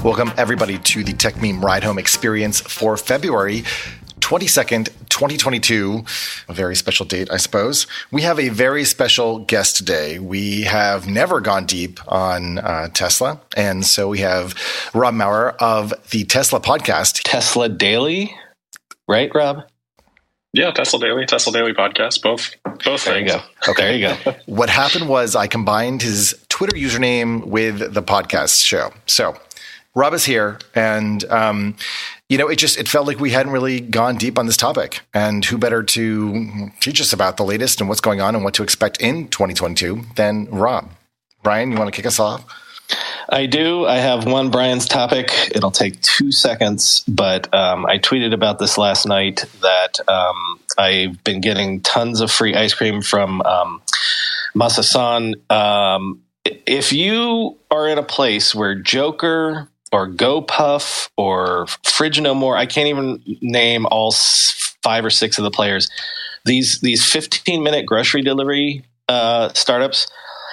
Welcome, everybody, to the Tech Meme Ride Home experience for February 22nd, 2022. A very special date, I suppose. We have a very special guest today. We have never gone deep on Tesla. And so we have Rob Maurer of the Tesla podcast. Tesla Daily, right, Rob? Yeah, Tesla Daily podcast, both there things. You go. Okay. There you go. What happened was I combined his Twitter username with the podcast show. So Rob is here, and it felt like we hadn't really gone deep on this topic. And who better to teach us about the latest and what's going on and what to expect in 2022 than Rob? Brian, you want to kick us off? I do. I have one Brian's topic. It'll take 2 seconds, but I tweeted about this last night that I've been getting tons of free ice cream from Masa-san. If you are in a place where Joker or GoPuff or Fridge No More, I can't even name all 5 or 6 of the players, these 15-minute grocery delivery startups,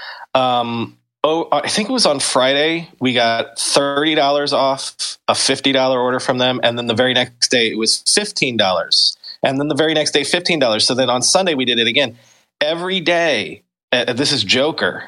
I think it was on Friday, we got $30 off a $50 order from them. And then the very next day, it was $15. And then the very next day, $15. So then on Sunday, we did it again. Every day, this is Joker,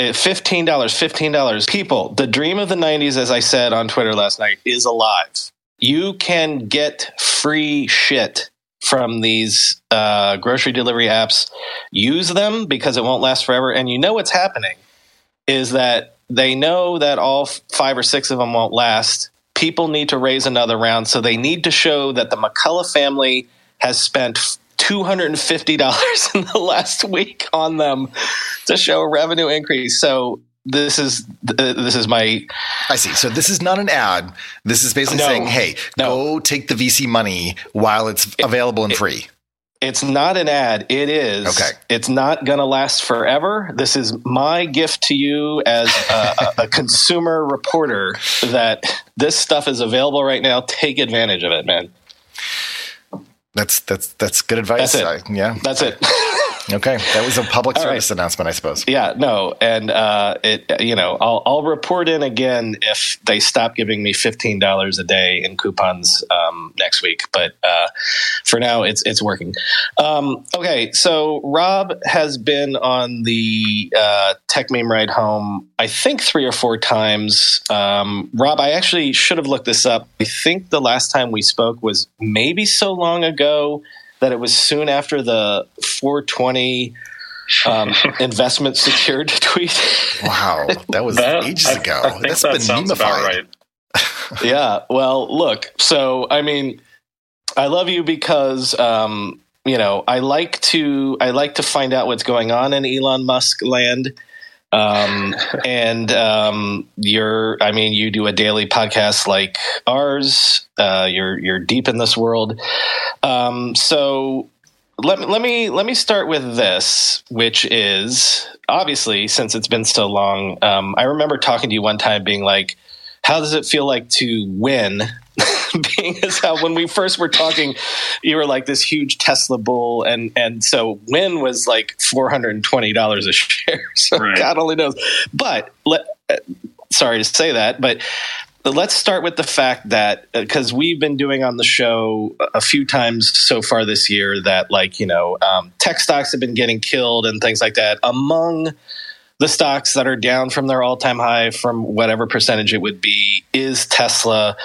$15. People, the dream of the 90s, as I said on Twitter last night, is alive. You can get free shit from these grocery delivery apps. Use them because it won't last forever. And you know what's happening is that they know that all 5 or 6 of them won't last. People need to raise another round, so they need to show that the McCullough family has spent $250 in the last week on them to show a revenue increase. So this is my... I see. So this is not an ad. This is basically saying, hey, go take the VC money while it's available and free. It's not an ad. It is. Okay. It's not going to last forever. This is my gift to you as a consumer reporter that this stuff is available right now. Take advantage of it, man. That's good advice. That's it. That's it. Okay. That was a public service announcement, I suppose. Yeah, no. And I'll report in again if they stop giving me $15 a day in coupons next week. But for now, it's working. Okay. So Rob has been on the Tech Meme Ride Home, I think 3 or 4 times. Rob, I actually should have looked this up. I think the last time we spoke was maybe so long ago that it was soon after the 420 investment secured tweet. Wow, that was ages ago. I think that sounds about right. Yeah, well, look, so, I mean, I love you because, I like to find out what's going on in Elon Musk land. You do a daily podcast like ours. You're deep in this world. So let me start with this, which is obviously, since it's been so long, I remember talking to you one time being like, how does it feel like to win? Being as how when we first were talking, you were like this huge Tesla bull, and so win was like $420 a share. So right. God only knows. But sorry to say that, but let's start with the fact that because we've been doing on the show a few times so far this year that tech stocks have been getting killed and things like that. Among the stocks that are down from their all-time high from whatever percentage it would be is Tesla.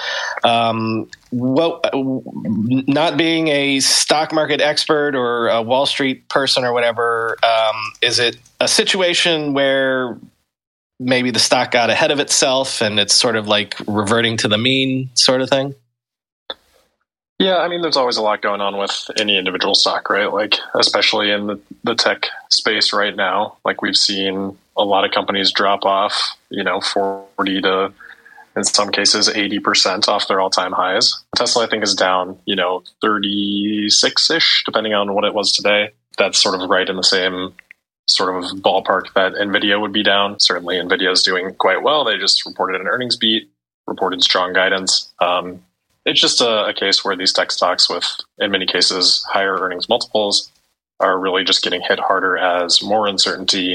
Not being a stock market expert or a Wall Street person or whatever, is it a situation where maybe the stock got ahead of itself and it's sort of like reverting to the mean sort of thing? Yeah, I mean, there's always a lot going on with any individual stock, right? Like, especially in the tech space right now, like we've seen a lot of companies drop off, 40 to, in some cases, 80% off their all-time highs. Tesla, I think, is down, 36-ish, depending on what it was today. That's sort of right in the same sort of ballpark that NVIDIA would be down. Certainly, NVIDIA is doing quite well. They just reported an earnings beat, reported strong guidance. It's just a case where these tech stocks with, in many cases, higher earnings multiples are really just getting hit harder as more uncertainty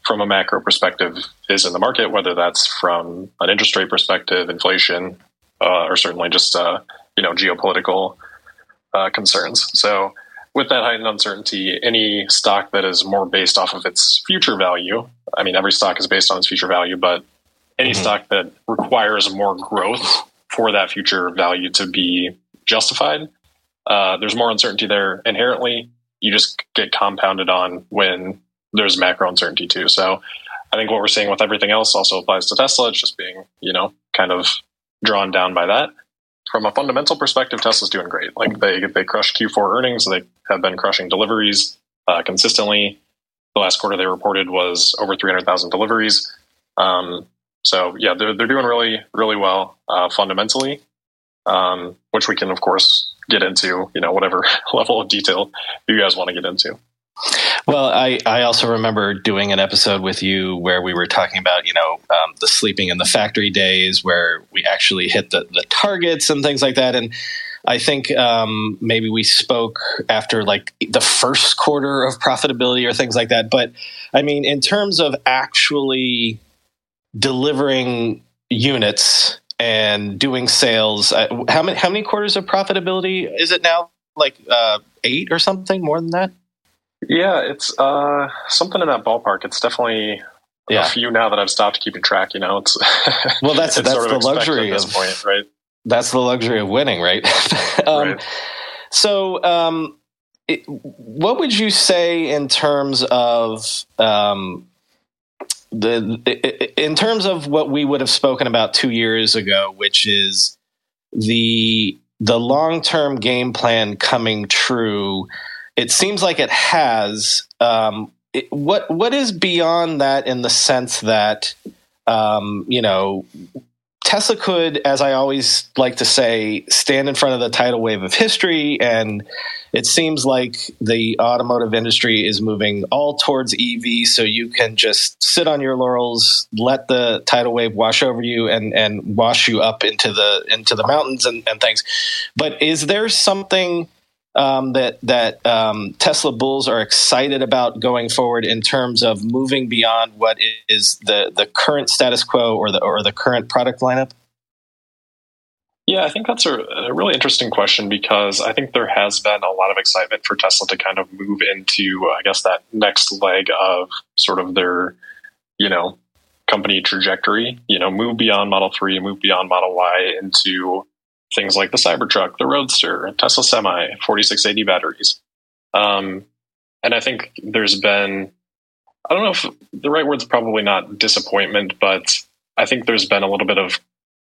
from a macro perspective is in the market, whether that's from an interest rate perspective, inflation, or certainly just geopolitical concerns. So with that heightened uncertainty, any stock that is more based off of its future value, I mean, every stock is based on its future value, but any stock that requires more growth for that future value to be justified, there's more uncertainty there inherently. You just get compounded on when there's macro uncertainty too. So I think what we're seeing with everything else also applies to Tesla. It's just being, kind of drawn down by that. From a fundamental perspective, Tesla's doing great. Like they crushed Q4 earnings. They have been crushing deliveries consistently. The last quarter they reported was over 300,000 deliveries. So yeah, they're doing really, really well fundamentally, which we can of course get into, whatever level of detail you guys want to get into. Well, I also remember doing an episode with you where we were talking about, the sleeping in the factory days where we actually hit the targets and things like that. And I think maybe we spoke after like the first quarter of profitability or things like that. But I mean, in terms of actually delivering units and doing sales, how many quarters of profitability is it now? Like 8 or something, more than that? Yeah, it's something in that ballpark. It's definitely a few now that I've stopped keeping track. It's well, that's sort the luxury at this of point, right? That's the luxury of winning, right? Right. So, what would you say in terms of in terms of what we would have spoken about 2 years ago, which is the long-term game plan coming true? It seems like it has. What is beyond that in the sense that, Tesla could, as I always like to say, stand in front of the tidal wave of history, and it seems like the automotive industry is moving all towards EV, so you can just sit on your laurels, let the tidal wave wash over you and wash you up into the mountains and things. But is there something that Tesla bulls are excited about going forward in terms of moving beyond what is the current status quo or the current product lineup? Yeah, I think that's a really interesting question because I think there has been a lot of excitement for Tesla to kind of move into, I guess, that next leg of sort of their, company trajectory, move beyond Model 3, move beyond Model Y into things like the Cybertruck, the Roadster, Tesla Semi, 4680 batteries. And I think there's been, I don't know if the right word's probably not disappointment, but I think there's been a little bit of,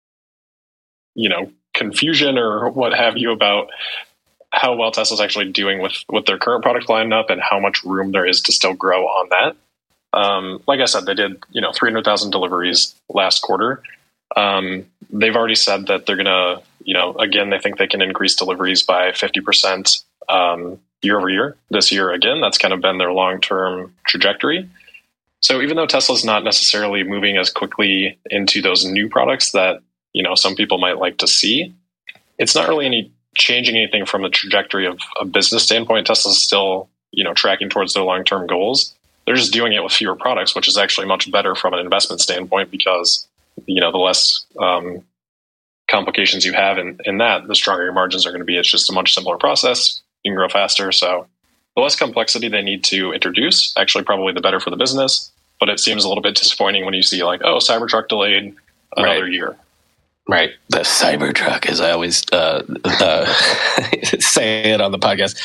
confusion or what have you about how well Tesla's actually doing with their current product lineup and how much room there is to still grow on that. Like I said, they did, 300,000 deliveries last quarter. They've already said that they're going to, again, they think they can increase deliveries by 50% year over year this year. Again, that's kind of been their long-term trajectory. So even though Tesla's not necessarily moving as quickly into those new products that, some people might like to see, it's not really changing anything from the trajectory of a business standpoint. Tesla's still, tracking towards their long-term goals. They're just doing it with fewer products, which is actually much better from an investment standpoint because, the less complications you have in that, the stronger your margins are going to be. It's just a much simpler process. You can grow faster. So the less complexity they need to introduce, actually probably the better for the business. But it seems a little bit disappointing when you see like, Cybertruck delayed another year. Right. The Cybertruck, as I always say it on the podcast.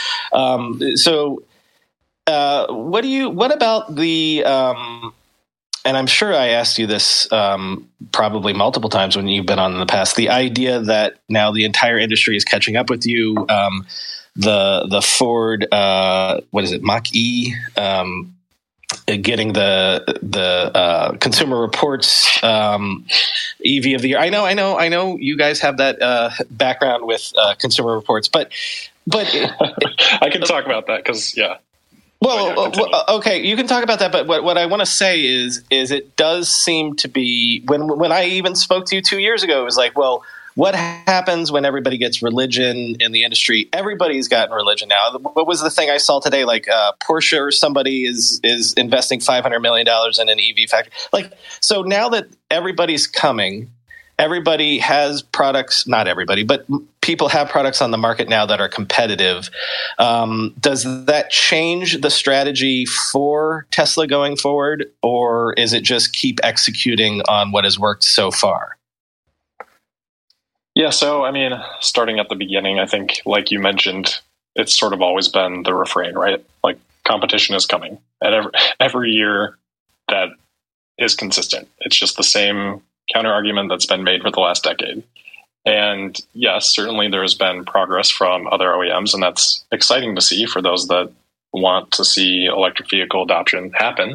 What about the, and I'm sure I asked you this probably multiple times when you've been on in the past, the idea that now the entire industry is catching up with you, the Ford, Mach-E, getting the Consumer Reports EV of the year. I know you guys have that background with Consumer Reports, but I can talk about that because Well, okay, you can talk about that, but what I want to say is it does seem to be when I even spoke to you 2 years ago, it was like, well, what happens when everybody gets religion in the industry? Everybody's gotten religion now. What was the thing I saw today? Like Porsche or somebody is investing $500 million in an EV factory. Like, so now that everybody's coming, everybody has products, not everybody, but people have products on the market now that are competitive. Does that change the strategy for Tesla going forward, or is it just keep executing on what has worked so far? Yeah, so I mean, starting at the beginning, I think, like you mentioned, it's sort of always been the refrain, right? Like, competition is coming. And every year that is consistent. It's just the same counter argument that's been made for the last decade. And yes, certainly there's been progress from other OEMs, and that's exciting to see for those that want to see electric vehicle adoption happen.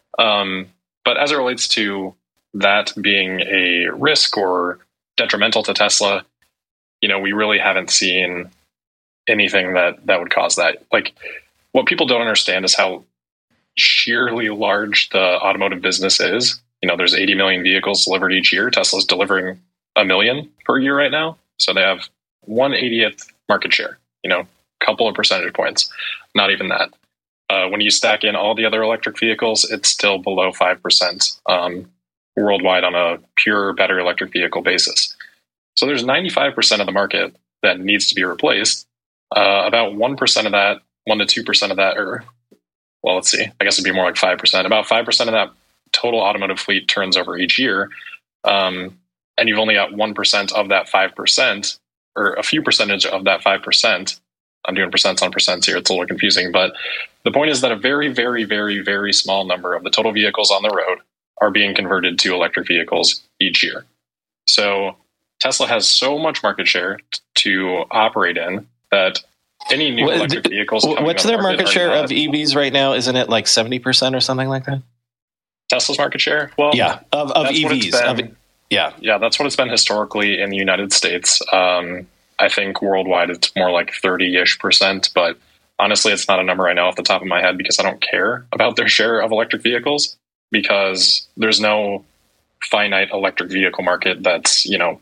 But as it relates to that being a risk or detrimental to Tesla, we really haven't seen anything that would cause that. Like, what people don't understand is how sheerly large the automotive business is. There's 80 million vehicles delivered each year. Tesla's delivering 1 million per year right now. So they have 1/80th market share, couple of percentage points, not even that. When you stack in all the other electric vehicles, it's still below 5% worldwide on a pure battery electric vehicle basis. So there's 95% of the market that needs to be replaced. About 1% of that, 1 to 2% of that, let's see, I guess it'd be more like 5%. About 5% of that total automotive fleet turns over each year. And you've only got 1% of that 5%, or a few percentage of that 5%. I'm doing percents on percents here. It's a little confusing. But the point is that a very, very, very, very small number of the total vehicles on the road are being converted to electric vehicles each year. So Tesla has so much market share to operate in that any new electric vehicles... What's their market share of EVs right now? Isn't it like 70% or something like that? Tesla's market share? Well, yeah, of EVs. Yeah, that's what it's been historically in the United States. I think worldwide it's more like 30-ish%, but honestly, it's not a number I know off the top of my head because I don't care about their share of electric vehicles, because there's no finite electric vehicle market that's,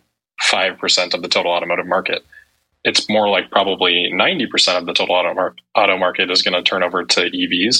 5% of the total automotive market. It's more like probably 90% of the total auto market is going to turn over to EVs.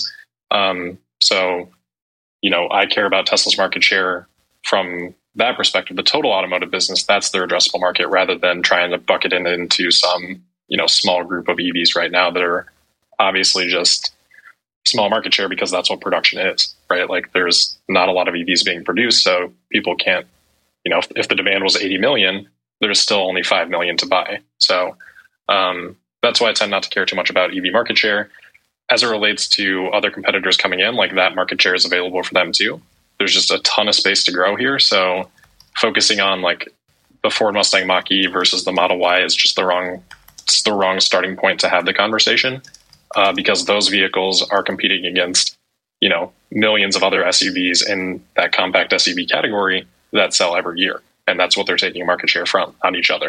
So, I care about Tesla's market share from that perspective. The total automotive business, that's their addressable market, rather than trying to bucket it into some, small group of EVs right now that are obviously just small market share because that's what production is, right? Like, there's not a lot of EVs being produced, so people can't, if the demand was 80 million, there's still only 5 million to buy. So that's why I tend not to care too much about EV market share. As it relates to other competitors coming in, like, that market share is available for them too. There's just a ton of space to grow here. So focusing on like the Ford Mustang Mach-E versus the Model Y is just the wrong starting point to have the conversation, because those vehicles are competing against, millions of other SUVs in that compact SUV category that sell every year. And that's what they're taking market share from, on each other.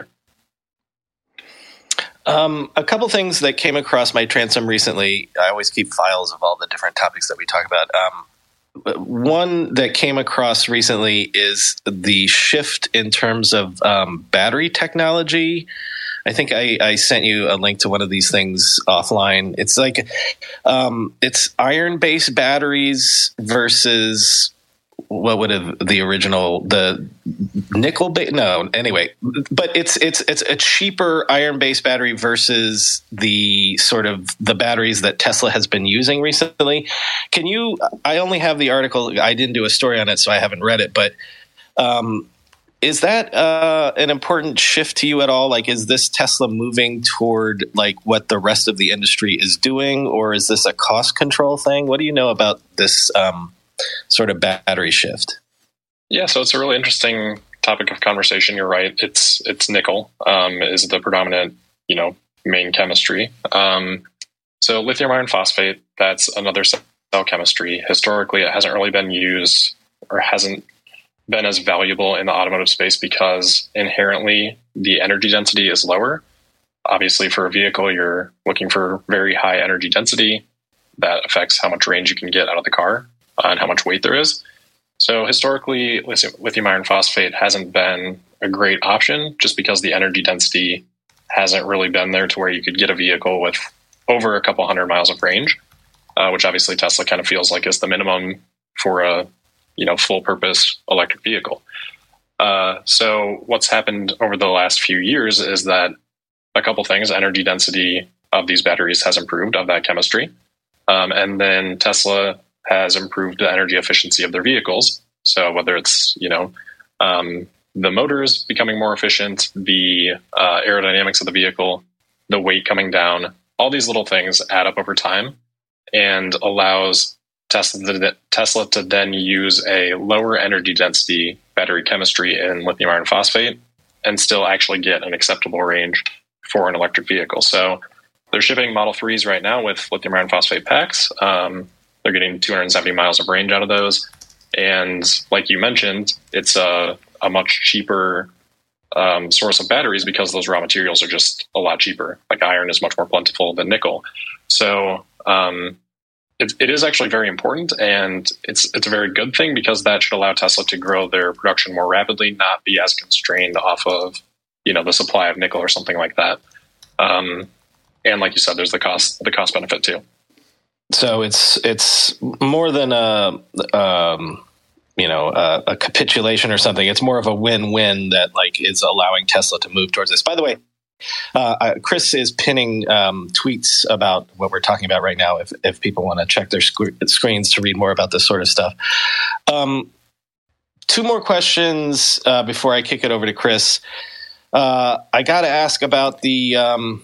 A couple things that came across my transom recently. I always keep files of all the different topics that we talk about. One that came across recently is the shift in terms of battery technology. I think I sent you a link to one of these things offline. It's like it's iron-based batteries versus what would have the nickel base? No, anyway, but it's a cheaper iron-based battery versus the sort of the batteries that Tesla has been using recently. I only have the article. I didn't do a story on it, so I haven't read it, but is that an important shift to you at all? Like, is this Tesla moving toward like what the rest of the industry is doing, or is this a cost control thing? What do you know about this sort of battery shift? Yeah, so it's a really interesting topic of conversation. You're right. It's nickel is the predominant, main chemistry. So lithium iron phosphate, that's another cell chemistry. Historically, it hasn't really been used, or hasn't been as valuable in the automotive space, because inherently the energy density is lower. Obviously, for a vehicle, you're looking for very high energy density. That affects how much range you can get out of the car and how much weight there is. So historically, lithium iron phosphate hasn't been a great option just because the energy density hasn't really been there to where you could get a vehicle with over a couple hundred miles of range, which obviously Tesla kind of feels like is the minimum for a full purpose electric vehicle. So what's happened over the last few years is that a couple things: energy density of these batteries has improved, of that chemistry, and then Tesla has improved the energy efficiency of their vehicles. So whether it's the motors becoming more efficient, the aerodynamics of the vehicle, the weight coming down, all these little things add up over time and allows Tesla to then use a lower energy density battery chemistry in lithium iron phosphate and still actually get an acceptable range for an electric vehicle. So they're shipping Model 3s right now with lithium iron phosphate packs. They're getting 270 miles of range out of those. And like you mentioned, it's a much cheaper source of batteries because those raw materials are just a lot cheaper. Like iron is much more plentiful than nickel. So it is actually very important, and it's a very good thing because that should allow Tesla to grow their production more rapidly, not be as constrained off of the supply of nickel or something like that. And like you said, there's the cost benefit too. So it's more than a capitulation or something. It's more of a win-win that is allowing Tesla to move towards this. By the way, Chris is pinning tweets about what we're talking about right now if people want to check their screens to read more about this sort of stuff. Two more questions before I kick it over to Chris. I got to ask about the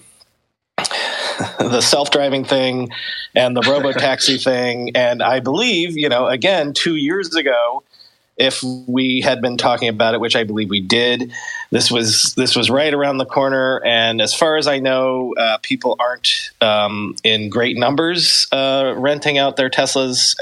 self-driving thing and the robotaxi thing. And I believe, again, 2 years ago, if we had been talking about it, which I believe we did, this was right around the corner. And as far as I know, people aren't in great numbers renting out their Teslas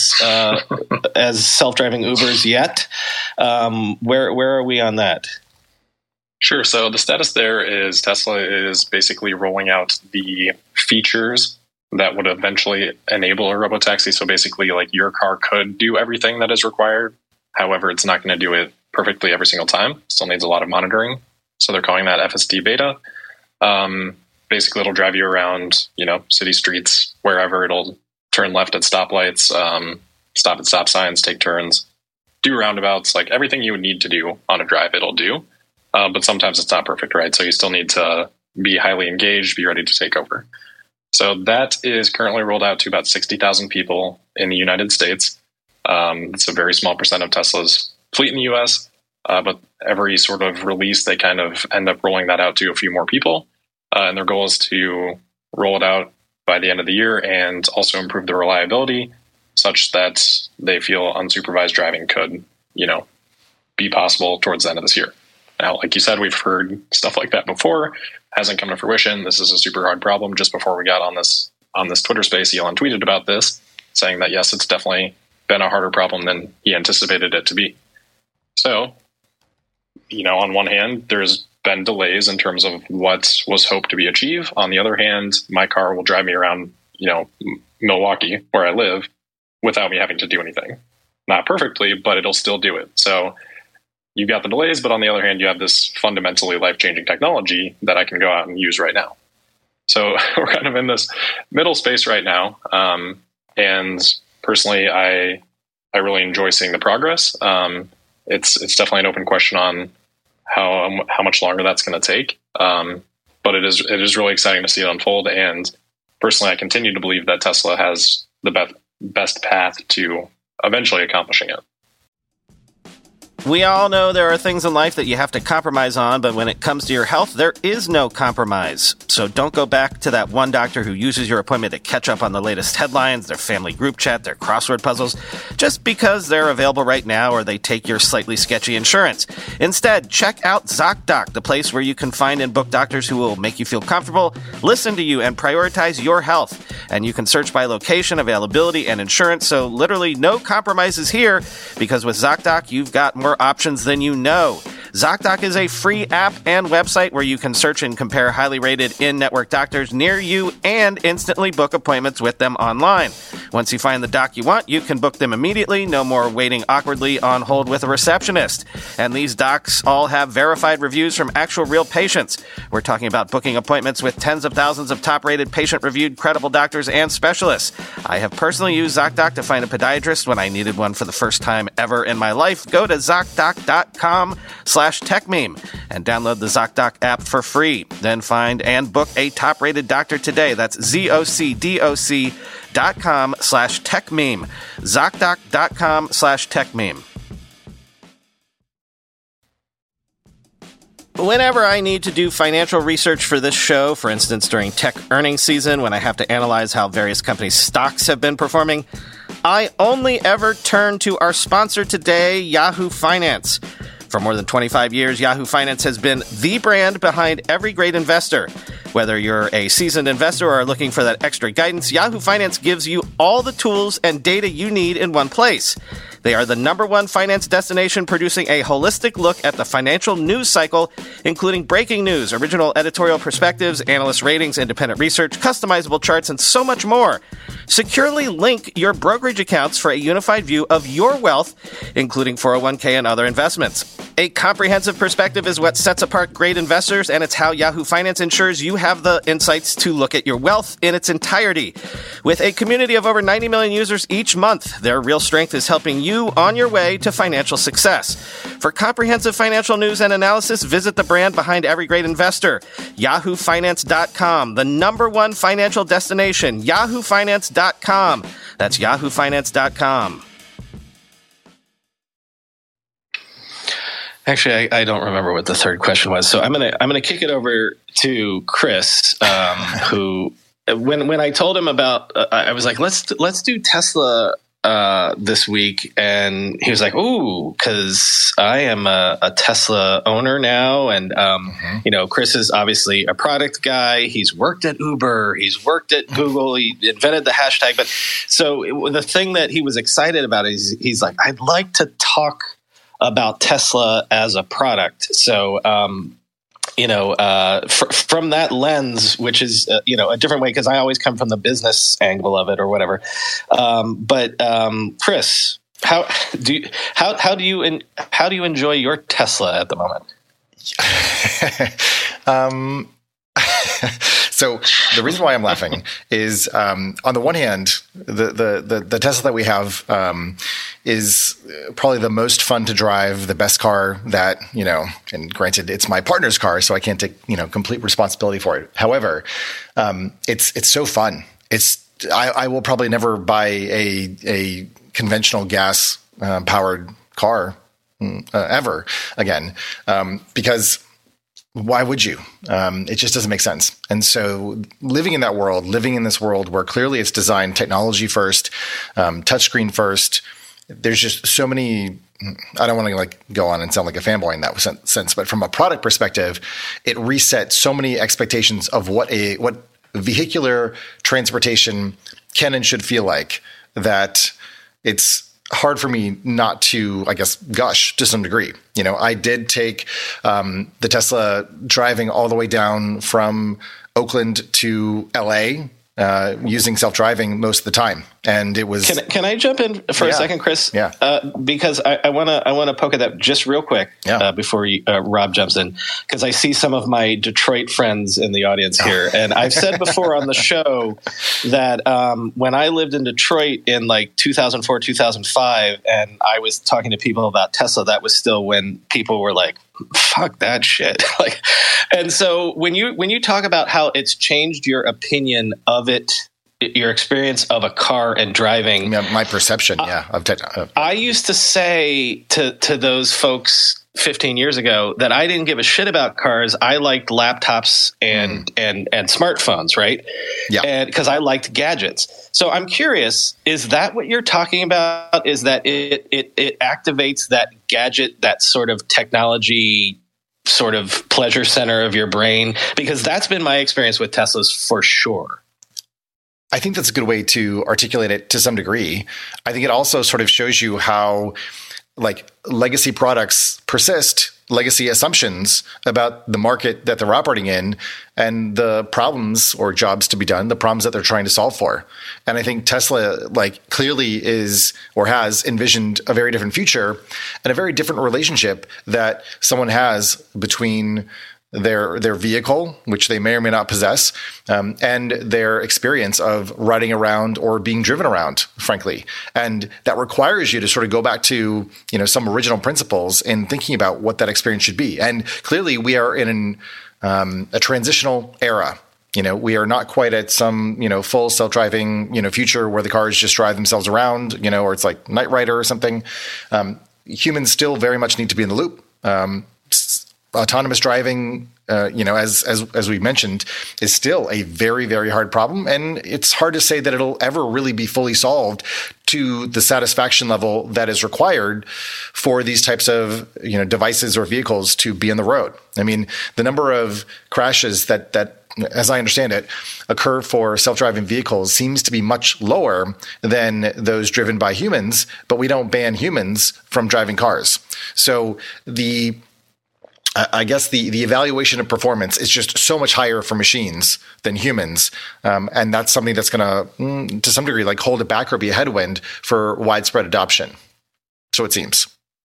as self-driving Ubers yet. Where are we on that? Sure. So the status there is Tesla is basically rolling out the features that would eventually enable a robotaxi. So basically, your car could do everything that is required. However, it's not going to do it perfectly every single time. Still needs a lot of monitoring. So they're calling that FSD beta. Basically, it'll drive you around, city streets, wherever. It'll turn left at stoplights, stop at stop signs, take turns, do roundabouts, everything you would need to do on a drive, it'll do. But sometimes it's not perfect, right? So you still need to be highly engaged, be ready to take over. So that is currently rolled out to about 60,000 people in the United States. It's a very small percent of Tesla's fleet in the U.S., but every sort of release, they kind of end up rolling that out to a few more people. And their goal is to roll it out by the end of the year and also improve the reliability such that they feel unsupervised driving could, be possible towards the end of this year. Now, like you said, we've heard stuff like that before. Hasn't come to fruition. This is a super hard problem. Just before we got on this Twitter space, Elon tweeted about this, saying that, yes, it's definitely been a harder problem than he anticipated it to be. So, on one hand, there's been delays in terms of what was hoped to be achieved. On the other hand, my car will drive me around, Milwaukee, where I live, without me having to do anything. Not perfectly, but it'll still do it. So you've got the delays, but on the other hand, you have this fundamentally life-changing technology that I can go out and use right now. So we're kind of in this middle space right now. And personally, I really enjoy seeing the progress. It's definitely an open question on how much longer that's going to take. But it is really exciting to see it unfold. And personally, I continue to believe that Tesla has the best path to eventually accomplishing it. We all know there are things in life that you have to compromise on, but when it comes to your health, there is no compromise. So don't go back to that one doctor who uses your appointment to catch up on the latest headlines, their family group chat, their crossword puzzles, just because they're available right now or they take your slightly sketchy insurance. Instead, check out ZocDoc, the place where you can find and book doctors who will make you feel comfortable, listen to you, and prioritize your health. And you can search by location, availability, and insurance, so literally no compromises here, because with ZocDoc, you've got more options than you know. ZocDoc is a free app and website where you can search and compare highly rated in-network doctors near you and instantly book appointments with them online. Once you find the doc you want, you can book them immediately. No more waiting awkwardly on hold with a receptionist. And these docs all have verified reviews from actual real patients. We're talking about booking appointments with tens of thousands of top-rated, patient-reviewed, credible doctors and specialists. I have personally used ZocDoc to find a podiatrist when I needed one for the first time ever in my life. Go to ZocDoc.com/TechMeme and download the ZocDoc app for free. Then find and book a top-rated doctor today. That's ZocDoc.com/TechMeme. ZocDoc.com/TechMeme. Whenever I need to do financial research for this show, for instance during tech earnings season when I have to analyze how various companies' stocks have been performing, I only ever turn to our sponsor today, Yahoo Finance. For more than 25 years, Yahoo Finance has been the brand behind every great investor. Whether you're a seasoned investor or are looking for that extra guidance, Yahoo Finance gives you all the tools and data you need in one place. They are the #1 finance destination producing a holistic look at the financial news cycle, including breaking news, original editorial perspectives, analyst ratings, independent research, customizable charts, and so much more. Securely link your brokerage accounts for a unified view of your wealth, including 401k and other investments. A comprehensive perspective is what sets apart great investors, and it's how Yahoo Finance ensures you have the insights to look at your wealth in its entirety. With a community of over 90 million users each month, their real strength is helping you on your way to financial success. For comprehensive financial news and analysis, visit the brand behind every great investor, yahoofinance.com, the #1 financial destination, yahoofinance.com. That's yahoofinance.com. Actually, I don't remember what the third question was, so I'm gonna kick it over to Chris, who when I told him about, I was like, let's do Tesla this week, and he was like, "Ooh," because I am a Tesla owner now, and Chris is obviously a product guy. He's worked at Uber, he's worked at Google, he invented the hashtag. But so the thing that he was excited about is he's like, "I'd like to talk about Tesla as a product." So, from that lens, which is, a different way, because I always come from the business angle of it or whatever. But Chris, how do you enjoy your Tesla at the moment? So the reason why I'm laughing is, on the one hand, the Tesla that we have is probably the most fun to drive, the best car that, and granted, it's my partner's car, so I can't take, complete responsibility for it. However, it's so fun. I will probably never buy a conventional gas powered car ever again, because why would you? It just doesn't make sense. And so living in this world where clearly it's designed technology first, touchscreen first, there's just so many, I don't want to go on and sound like a fanboy in that sense, but from a product perspective, it resets so many expectations of what vehicular transportation can and should feel like, that it's hard for me not to, I guess, gush to some degree. I did take the Tesla driving all the way down from Oakland to LA using self-driving most of the time. And it was... Can I jump in for a second, Chris? Yeah. Because I want to poke at that just real quick before Rob jumps in, because I see some of my Detroit friends in the audience here. And I've said before on the show that when I lived in Detroit in 2004, 2005, and I was talking to people about Tesla, that was still when people were like, fuck that shit. And so when you talk about how it's changed your opinion of it, your experience of a car and driving, my perception, of I used to say to those folks 15 years ago that I didn't give a shit about cars. I liked laptops and smartphones, right? Yeah. And because I liked gadgets. So I'm curious, is that what you're talking about? Is that it activates that gadget, that sort of technology sort of pleasure center of your brain? Because that's been my experience with Teslas for sure. I think that's a good way to articulate it to some degree. I think it also sort of shows you how legacy products persist legacy assumptions about the market that they're operating in and the problems or jobs to be done, the problems that they're trying to solve for. And I think Tesla clearly is or has envisioned a very different future and a very different relationship that someone has between their vehicle, which they may or may not possess, and their experience of riding around or being driven around, frankly. And that requires you to sort of go back to, some original principles in thinking about what that experience should be. And clearly we are in a transitional era. We are not quite at some, full self-driving, future where the cars just drive themselves around, or it's like Knight Rider or something. Humans still very much need to be in the loop. Autonomous driving, as we mentioned, is still a very, very hard problem. And it's hard to say that it'll ever really be fully solved to the satisfaction level that is required for these types of, devices or vehicles to be on the road. I mean, the number of crashes that as I understand it, occur for self-driving vehicles seems to be much lower than those driven by humans, but we don't ban humans from driving cars. So I guess the evaluation of performance is just so much higher for machines than humans. And that's something that's going to some degree, hold it back or be a headwind for widespread adoption. So it seems.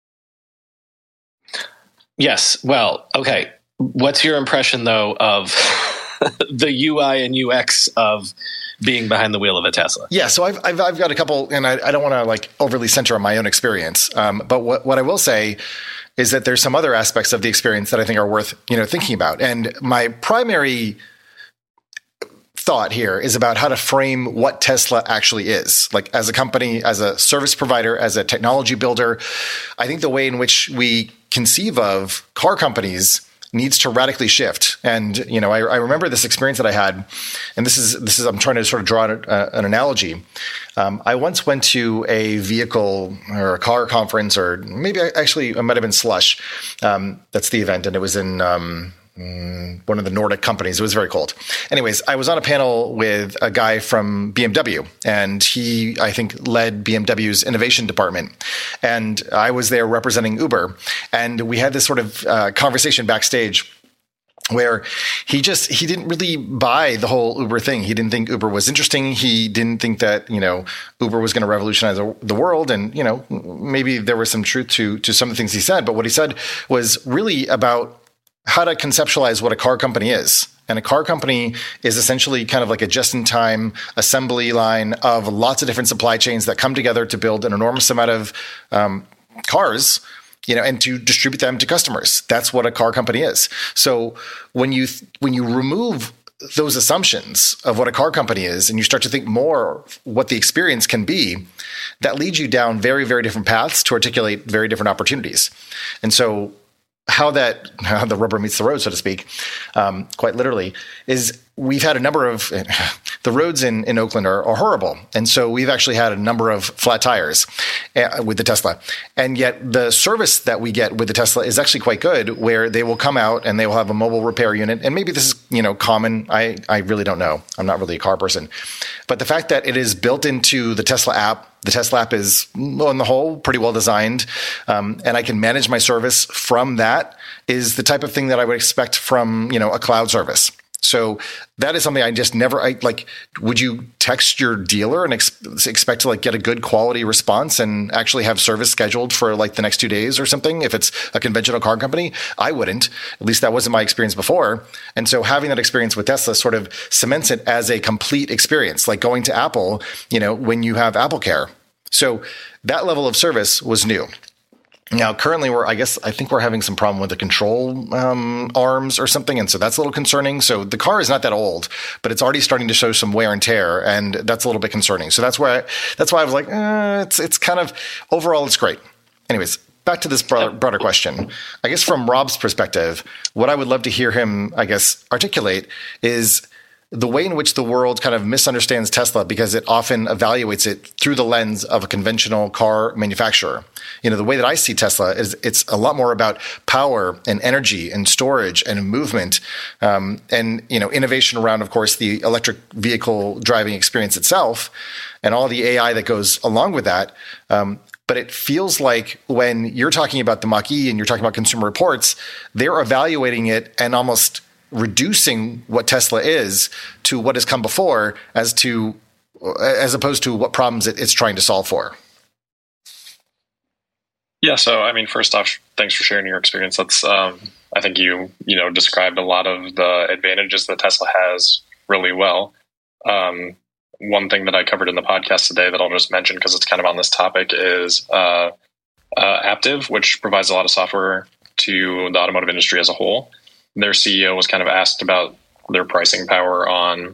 Yes. Well, okay. What's your impression, though, of the UI and UX of being behind the wheel of a Tesla? Yeah, so I've got a couple, and I don't want to overly center on my own experience. But what I will say is that there's some other aspects of the experience that I think are worth thinking about. And my primary thought here is about how to frame what Tesla actually is. As a company, as a service provider, as a technology builder, I think the way in which we conceive of car companies needs to radically shift. And, I remember this experience that I had, and this is I'm trying to sort of draw an analogy. I once went to a vehicle or a car conference, or maybe actually it might have been Slush. That's the event. And it was in one of the Nordic companies. It was very cold. Anyways, I was on a panel with a guy from BMW, and he, I think, led BMW's innovation department. And I was there representing Uber. And we had this sort of conversation backstage where he didn't really buy the whole Uber thing. He didn't think Uber was interesting. He didn't think that, Uber was going to revolutionize the world. And, maybe there was some truth to some of the things he said. But what he said was really about how to conceptualize what a car company is. And a car company is essentially kind of like a just-in-time assembly line of lots of different supply chains that come together to build an enormous amount of cars, and to distribute them to customers. That's what a car company is. So when you remove those assumptions of what a car company is, and you start to think more what the experience can be, that leads you down very, very different paths to articulate very different opportunities. And so how the rubber meets the road, so to speak, quite literally, is we've had a number of the roads in Oakland are horrible. And so we've actually had a number of flat tires with the Tesla. And yet the service that we get with the Tesla is actually quite good, where they will come out and they will have a mobile repair unit. And maybe this is, common. I really don't know. I'm not really a car person. But the fact that it is built into the Tesla app, the Tesla app is, on the whole, pretty well designed. And I can manage my service from that is the type of thing that I would expect from, a cloud service. So that is something I just never would you text your dealer and expect to get a good quality response and actually have service scheduled for the next 2 days or something? If it's a conventional car company, I wouldn't. At least that wasn't my experience before. And so having that experience with Tesla sort of cements it as a complete experience, like going to Apple, when you have Apple Care. So that level of service was new. Now, currently, I think we're having some problem with the control arms or something, and so that's a little concerning. So the car is not that old, but it's already starting to show some wear and tear, and that's a little bit concerning. So that's why I was like, it's kind of overall, it's great. Anyways, back to this broader question. I guess from Rob's perspective, what I would love to hear him, articulate is the way in which the world kind of misunderstands Tesla because it often evaluates it through the lens of a conventional car manufacturer. The way that I see Tesla is it's a lot more about power and energy and storage and movement, and innovation around, of course, the electric vehicle driving experience itself and all the AI that goes along with that. But it feels like when you're talking about the Mach-E and you're talking about Consumer Reports, they're evaluating it and almost reducing what Tesla is to what has come before as opposed to what problems it's trying to solve for. Yeah. So, I mean, first off, thanks for sharing your experience. That's, I think you described a lot of the advantages that Tesla has really well. One thing that I covered in the podcast today that I'll just mention because it's kind of on this topic is Aptiv, which provides a lot of software to the automotive industry as a whole. Their CEO was kind of asked about their pricing power on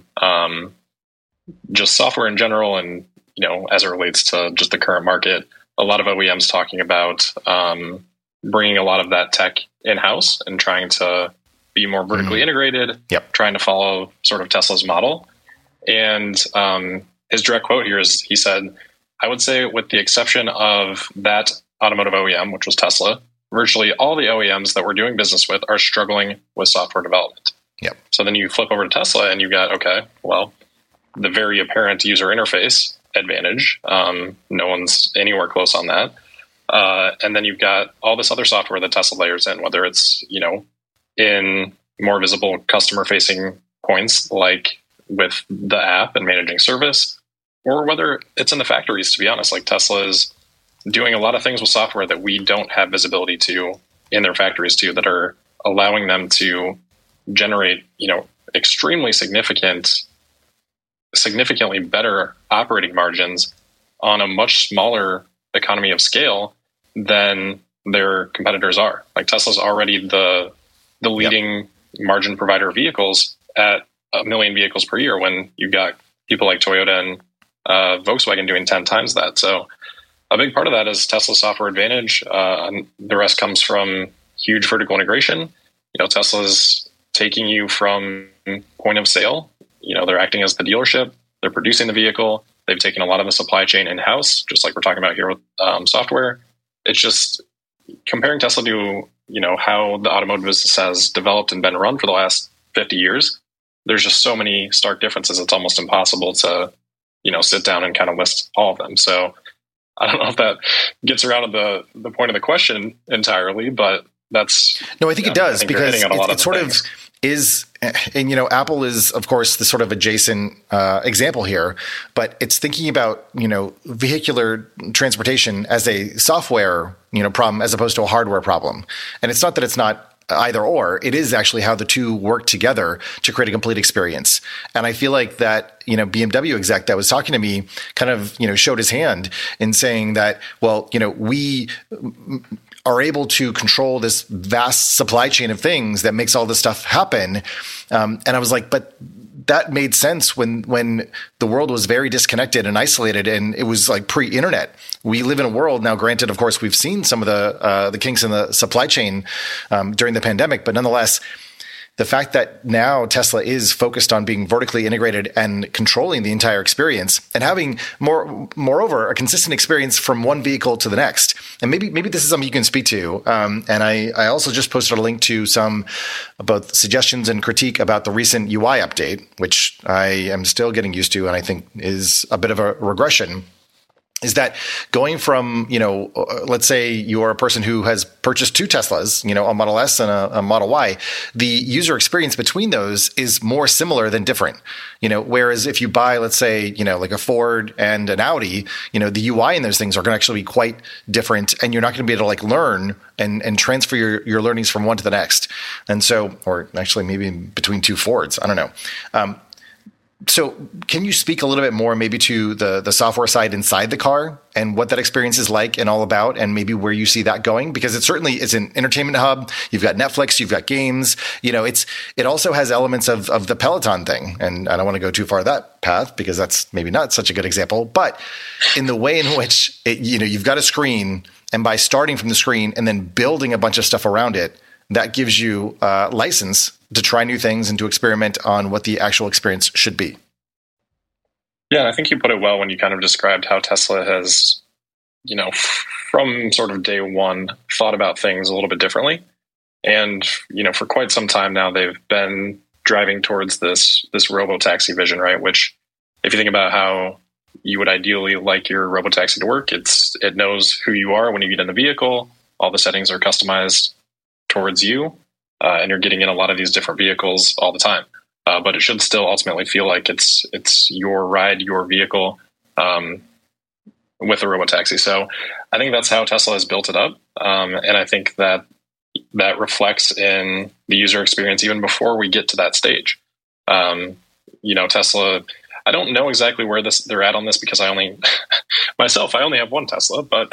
just software in general and, as it relates to just the current market. A lot of OEMs talking about bringing a lot of that tech in-house and trying to be more vertically integrated, trying to follow sort of Tesla's model. And his direct quote here is, he said, "I would say with the exception of that automotive OEM, which was Tesla, virtually all the OEMs that we're doing business with are struggling with software development." Yep. So then you flip over to Tesla and you've got, the very apparent user interface advantage. No one's anywhere close on that. And then you've got all this other software that Tesla layers in, whether it's, in more visible customer facing points, like with the app and managing service, or whether it's in the factories, to be honest. Like Tesla is doing a lot of things with software that we don't have visibility to in their factories too, that are allowing them to generate, extremely significantly better operating margins on a much smaller economy of scale than their competitors are. Like Tesla's already the leading margin provider of vehicles at 1 million vehicles per year, when you've got people like Toyota and Volkswagen doing 10 times that. So a big part of that is Tesla's software advantage. And the rest comes from huge vertical integration. Tesla's taking you from point of sale. They're acting as the dealership. They're producing the vehicle. They've taken a lot of the supply chain in-house, just like we're talking about here with software. It's just comparing Tesla to, how the automotive business has developed and been run for the last 50 years. There's just so many stark differences. It's almost impossible to, sit down and kind of list all of them. So I don't know if that gets around to the point of the question entirely, but that's... No, I think it does, because it sort of is, and Apple is, of course, the sort of adjacent example here, but it's thinking about, vehicular transportation as a software, problem as opposed to a hardware problem. And it's not that it's not either or. It is actually how the two work together to create a complete experience. And I feel like that, BMW exec that was talking to me kind of, showed his hand in saying that, we are able to control this vast supply chain of things that makes all this stuff happen. And I was like, but that made sense when the world was very disconnected and isolated, and it was like pre-internet. We live in a world now. Granted, of course, we've seen some of the kinks in the supply chain during the pandemic, but nonetheless, the fact that now Tesla is focused on being vertically integrated and controlling the entire experience and having moreover, a consistent experience from one vehicle to the next. And maybe this is something you can speak to. And I also just posted a link to some both suggestions and critique about the recent UI update, which I am still getting used to and I think is a bit of a regression. Is that going from, let's say you're a person who has purchased 2 Teslas, a Model S and a Model Y, the user experience between those is more similar than different. Whereas if you buy, let's say, like a Ford and an Audi, the UI in those things are going to actually be quite different, and you're not going to be able to learn and transfer your learnings from one to the next. And so, or actually maybe between 2 Fords, I don't know. So can you speak a little bit more maybe to the software side inside the car and what that experience is like and all about, and maybe where you see that going? Because it certainly is an entertainment hub. You've got Netflix, you've got games, it also has elements of the Peloton thing. And I don't want to go too far that path because that's maybe not such a good example, but in the way in which you've got a screen, and by starting from the screen and then building a bunch of stuff around it, that gives you license to try new things and to experiment on what the actual experience should be. Yeah, I think you put it well when you kind of described how Tesla has, from sort of day one, thought about things a little bit differently. And, for quite some time now, they've been driving towards this robo-taxi vision, right? Which, if you think about how you would ideally like your robotaxi to work. It knows who you are when you get in the vehicle. All the settings are customized towards you, and you're getting in a lot of these different vehicles all the time. But it should still ultimately feel like it's your ride, your vehicle, with a robotaxi. So I think that's how Tesla has built it up, and I think that reflects in the user experience even before we get to that stage. Tesla, I don't know exactly where they're at on this because I only have one Tesla, but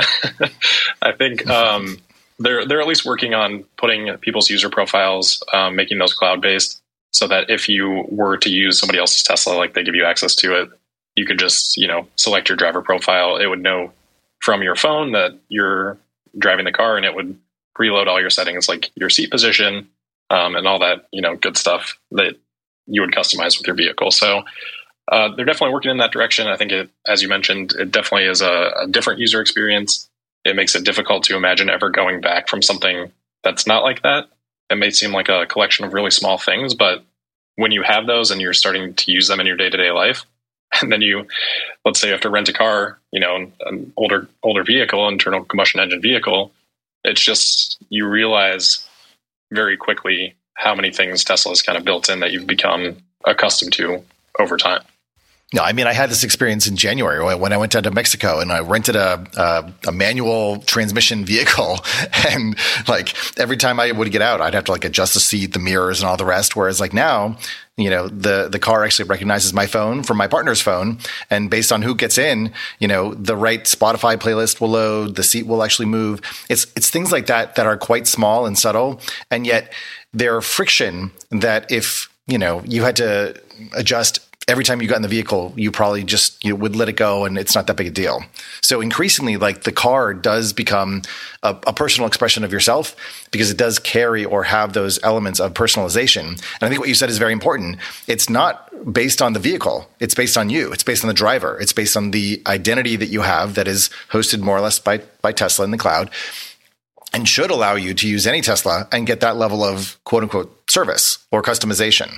I think they're at least working on putting people's user profiles, making those cloud-based, so that if you were to use somebody else's Tesla, like they give you access to it, you could just, select your driver profile. It would know from your phone that you're driving the car, and it would preload all your settings, like your seat position, and all that, good stuff that you would customize with your vehicle. So they're definitely working in that direction. I think as you mentioned, it definitely is a different user experience. It makes it difficult to imagine ever going back from something that's not like that. It may seem like a collection of really small things, but when you have those and you're starting to use them in your day-to-day life, and then let's say you have to rent a car, an older vehicle, internal combustion engine vehicle, it's just, you realize very quickly how many things Tesla has kind of built in that you've become accustomed to over time. No, I mean, I had this experience in January when I went down to Mexico and I rented a manual transmission vehicle, and like every time I would get out, I'd have to like adjust the seat, the mirrors, and all the rest. Whereas like now, the car actually recognizes my phone from my partner's phone, and based on who gets in, the right Spotify playlist will load, the seat will actually move. It's things like that are quite small and subtle, and yet they're friction that if you had to adjust every time you got in the vehicle, you probably just would let it go, and it's not that big a deal. So increasingly, like the car does become a personal expression of yourself because it does carry or have those elements of personalization. And I think what you said is very important. It's not based on the vehicle. It's based on you. It's based on the driver. It's based on the identity that you have that is hosted more or less by Tesla in the cloud, and should allow you to use any Tesla and get that level of quote unquote service or customization.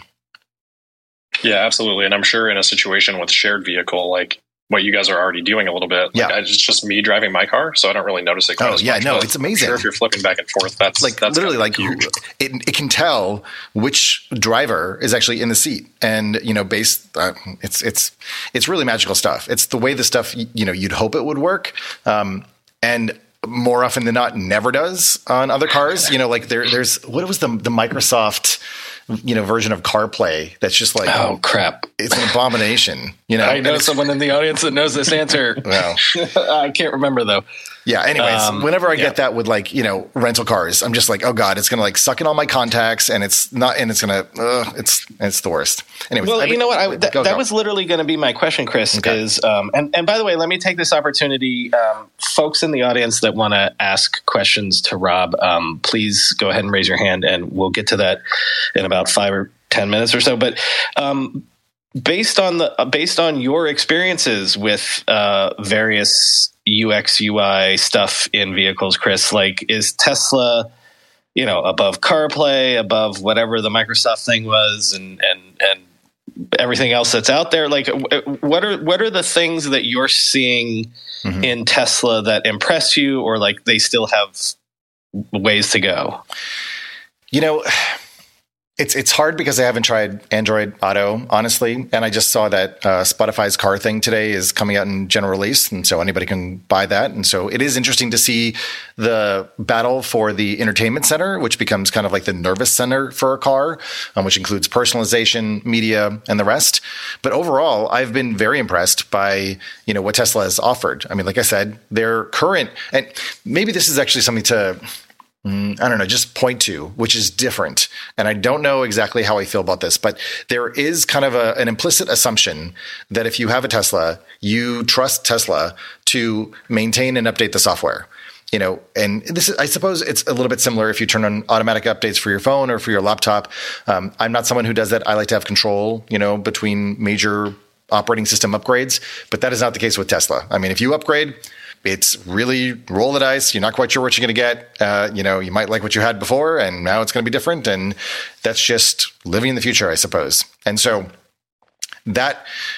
Yeah, absolutely. And I'm sure in a situation with shared vehicle, like what you guys are already doing a little bit, it's just me driving my car, so I don't really notice it. It's amazing. I'm sure if you're flipping back and forth, that's literally like huge. It can tell which driver is actually in the seat, and it's really magical stuff. It's the way the stuff you'd hope it would work, and more often than not, never does on other cars. There's what was the Microsoft version of CarPlay that's just like, oh crap, it's an abomination. I know someone in the audience that knows this answer. Well, I can't remember though. Yeah. Anyways, whenever I get that with rental cars, I'm just like, oh God, it's going to suck in all my contacts, and it's not, and it's going to, it's the worst. Anyways, well, you know what? That was literally going to be my question, Chris. Okay. Is and by the way, let me take this opportunity, folks in the audience that want to ask questions to Rob, please go ahead and raise your hand, and we'll get to that in about 5 or 10 minutes or so. But based on your experiences with various UX UI stuff in vehicles, Chris, like, is Tesla, above CarPlay, above whatever the Microsoft thing was, and everything else that's out there? Like, what are the things that you're seeing in Tesla that impress you, or like they still have ways to go? It's hard because I haven't tried Android Auto, honestly. And I just saw that Spotify's car thing today is coming out in general release. And so anybody can buy that. And so it is interesting to see the battle for the entertainment center, which becomes kind of like the nervous center for a car, which includes personalization, media, and the rest. But overall, I've been very impressed by, what Tesla has offered. I mean, like I said, their current, and maybe this is actually something to, just point to, which is different. And I don't know exactly how I feel about this, but there is kind of an implicit assumption that if you have a Tesla, you trust Tesla to maintain and update the software. And this is, I suppose it's a little bit similar if you turn on automatic updates for your phone or for your laptop. I'm not someone who does that. I like to have control, between major operating system upgrades, but that is not the case with Tesla. I mean, if you upgrade, it's really roll the dice. You're not quite sure what you're going to get. You might like what you had before, and now it's going to be different. And that's just living in the future, I suppose. And so that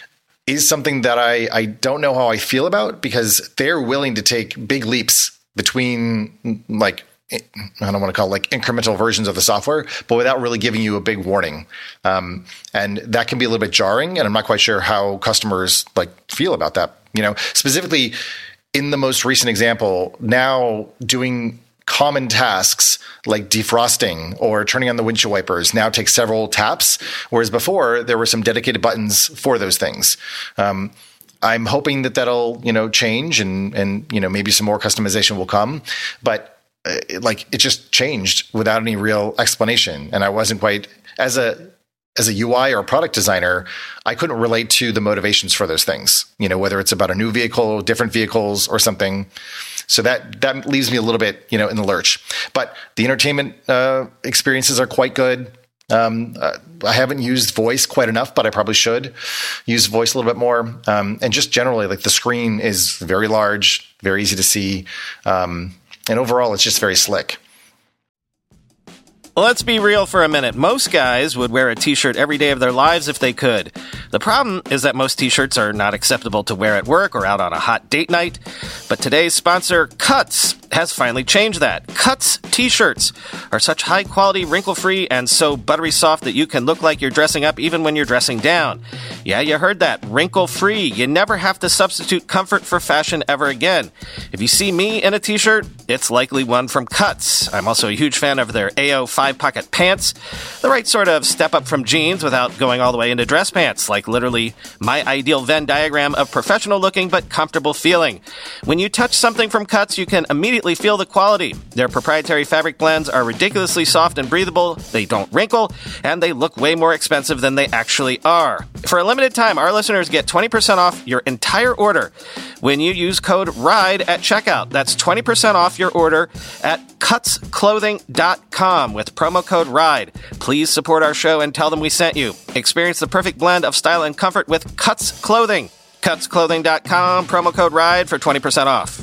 is something that I don't know how I feel about, because they're willing to take big leaps between, like, I don't want to call it like incremental versions of the software, but without really giving you a big warning. And that can be a little bit jarring. And I'm not quite sure how customers like feel about that. Specifically in the most recent example, now doing common tasks like defrosting or turning on the windshield wipers now take several taps, whereas before there were some dedicated buttons for those things. I'm hoping that that'll, change and maybe some more customization will come, but it just changed without any real explanation. And I wasn't quite, as a UI or product designer, I couldn't relate to the motivations for those things, whether it's about a new vehicle, different vehicles or something. So that leaves me a little bit, in the lurch, but the entertainment experiences are quite good. I haven't used voice quite enough, but I probably should use voice a little bit more. And just generally, like, the screen is very large, very easy to see. And overall, it's just very slick. Let's be real for a minute. Most guys would wear a t-shirt every day of their lives if they could. The problem is that most t-shirts are not acceptable to wear at work or out on a hot date night. But today's sponsor, Cuts, has finally changed that. Cuts t-shirts are such high quality, wrinkle-free, and so buttery soft that you can look like you're dressing up even when you're dressing down. Yeah, you heard that. Wrinkle-free. You never have to substitute comfort for fashion ever again. If you see me in a t-shirt, it's likely one from Cuts. I'm also a huge fan of their AO 5-pocket pants, the right sort of step up from jeans without going all the way into dress pants, like literally my ideal Venn diagram of professional looking but comfortable feeling. When you touch something from Cuts, you can immediately feel the quality. Their proprietary fabric blends are ridiculously soft and breathable, they don't wrinkle, and they look way more expensive than they actually are. For a limited time, our listeners get 20% off your entire order when you use code RIDE at checkout. That's 20% off your order at cutsclothing.com with promo code RIDE. Please support our show and tell them we sent you. Experience the perfect blend of style and comfort with Cuts Clothing. Cutsclothing.com, promo code RIDE for 20% off.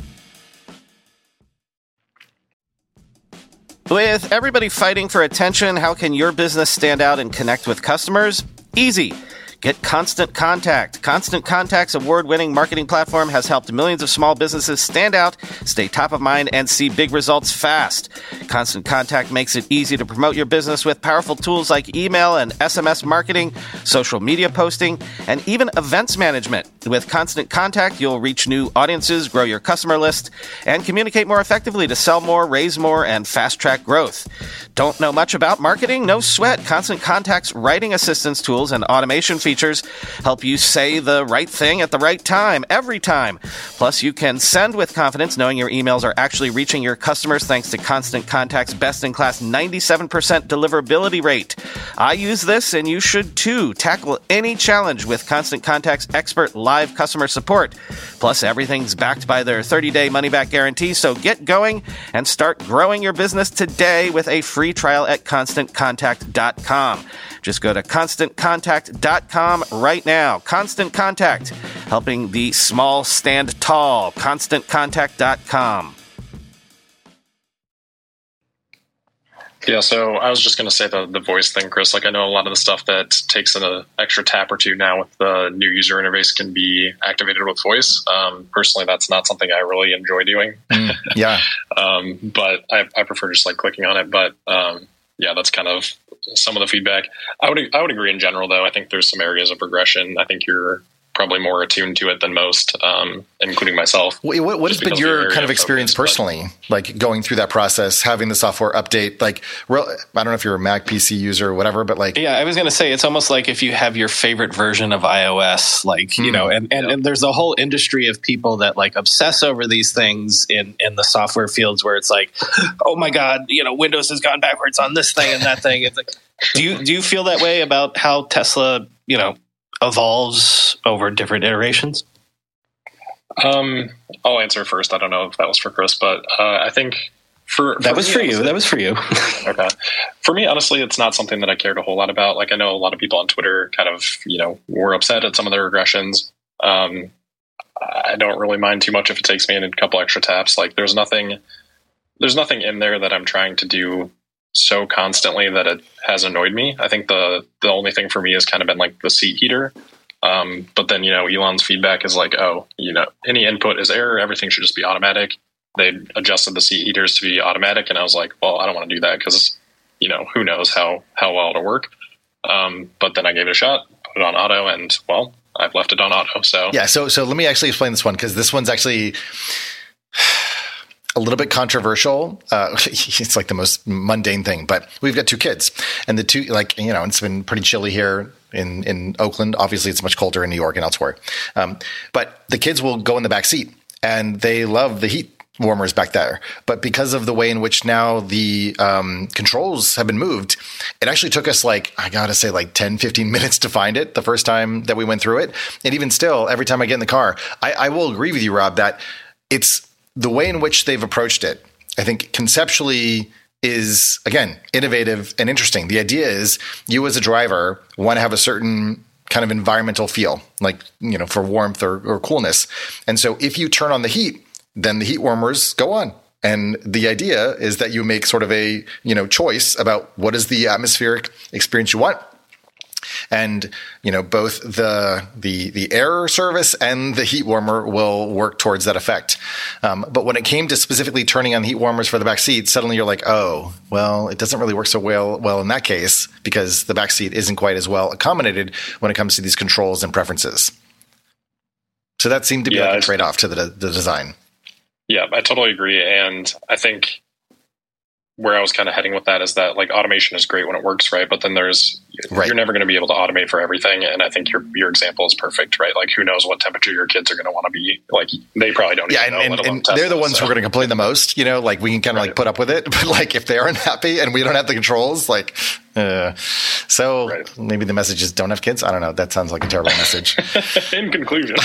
With everybody fighting for attention, how can your business stand out and connect with customers? Easy. Get Constant Contact. Constant Contact's award-winning marketing platform has helped millions of small businesses stand out, stay top of mind, and see big results fast. Constant Contact makes it easy to promote your business with powerful tools like email and SMS marketing, social media posting, and even events management. With Constant Contact, you'll reach new audiences, grow your customer list, and communicate more effectively to sell more, raise more, and fast-track growth. Don't know much about marketing? No sweat. Constant Contact's writing assistance tools and automation features help you say the right thing at the right time, every time. Plus, you can send with confidence knowing your emails are actually reaching your customers thanks to Constant Contact's best-in-class 97% deliverability rate. I use this, and you should too. Tackle any challenge with Constant Contact's expert live customer support. Plus, everything's backed by their 30-day money-back guarantee, so get going and start growing your business today with a free trial at ConstantContact.com. Just go to ConstantContact.com right now. Constant Contact, helping the small stand tall. ConstantContact.com. Yeah, so I was just going to say the voice thing, Chris. Like, I know a lot of the stuff that takes an extra tap or two now with the new user interface can be activated with voice. Personally, that's not something I really enjoy doing. Yeah. But I prefer just like clicking on it. But yeah, that's kind of some of the feedback. I would agree in general, though. I think there's some areas of progression. I think you're probably more attuned to it than most, including myself. What has been your kind of experience personally, like going through that process, having the software update? Like, I don't know if you're a Mac PC user or whatever, but like, yeah, I was going to say it's almost like if you have your favorite version of iOS, like and there's a whole industry of people that like obsess over these things in the software fields where it's like, oh my god, Windows has gone backwards on this thing and that thing. It's like, do you feel that way about how Tesla, evolves over different iterations? I'll answer first. I don't know if that was for Chris, but I think that was for you. Okay. For me, honestly, it's not something that I cared a whole lot about. Like, I know a lot of people on Twitter kind of, were upset at some of their regressions. I don't really mind too much if it takes me in a couple extra taps. Like, there's nothing in there that I'm trying to do so constantly that it has annoyed me. I think the only thing for me has kind of been like the seat heater. But then, Elon's feedback is like, oh, any input is error. Everything should just be automatic. They adjusted the seat heaters to be automatic. And I was like, well, I don't want to do that because, who knows how well it'll work. But then I gave it a shot, put it on auto, and well, I've left it on auto. So yeah. So let me actually explain this one, because this one's actually a little bit controversial. It's like the most mundane thing, but we've got two kids, and the two, it's been pretty chilly here in Oakland. Obviously, it's much colder in New York and elsewhere. But the kids will go in the back seat, and they love the heat warmers back there. But because of the way in which now the controls have been moved, it actually took us I gotta say 10, 15 minutes to find it the first time that we went through it. And even still, every time I get in the car, I will agree with you, Rob, that it's the way in which they've approached it, I think conceptually is, again, innovative and interesting. The idea is you as a driver want to have a certain kind of environmental feel, for warmth or coolness. And so if you turn on the heat, then the heat warmers go on. And the idea is that you make sort of a, choice about what is the atmospheric experience you want. And, both the air service and the heat warmer will work towards that effect. But when it came to specifically turning on the heat warmers for the back seat, suddenly you're like, oh, well, it doesn't really work so well in that case, because the back seat isn't quite as well accommodated when it comes to these controls and preferences. So that seemed to be a trade-off to the design. Yeah, I totally agree. And I think where I was kind of heading with that is that automation is great when it works, right? But then you're never going to be able to automate for everything. And I think your example is perfect, right? Who knows what temperature your kids are going to want to be? They probably don't even know. And they're the ones who are going to complain the most, we can kind of put up with it. But if they're unhappy and we don't have the controls, maybe the message is don't have kids. I don't know. That sounds like a terrible message. In conclusion.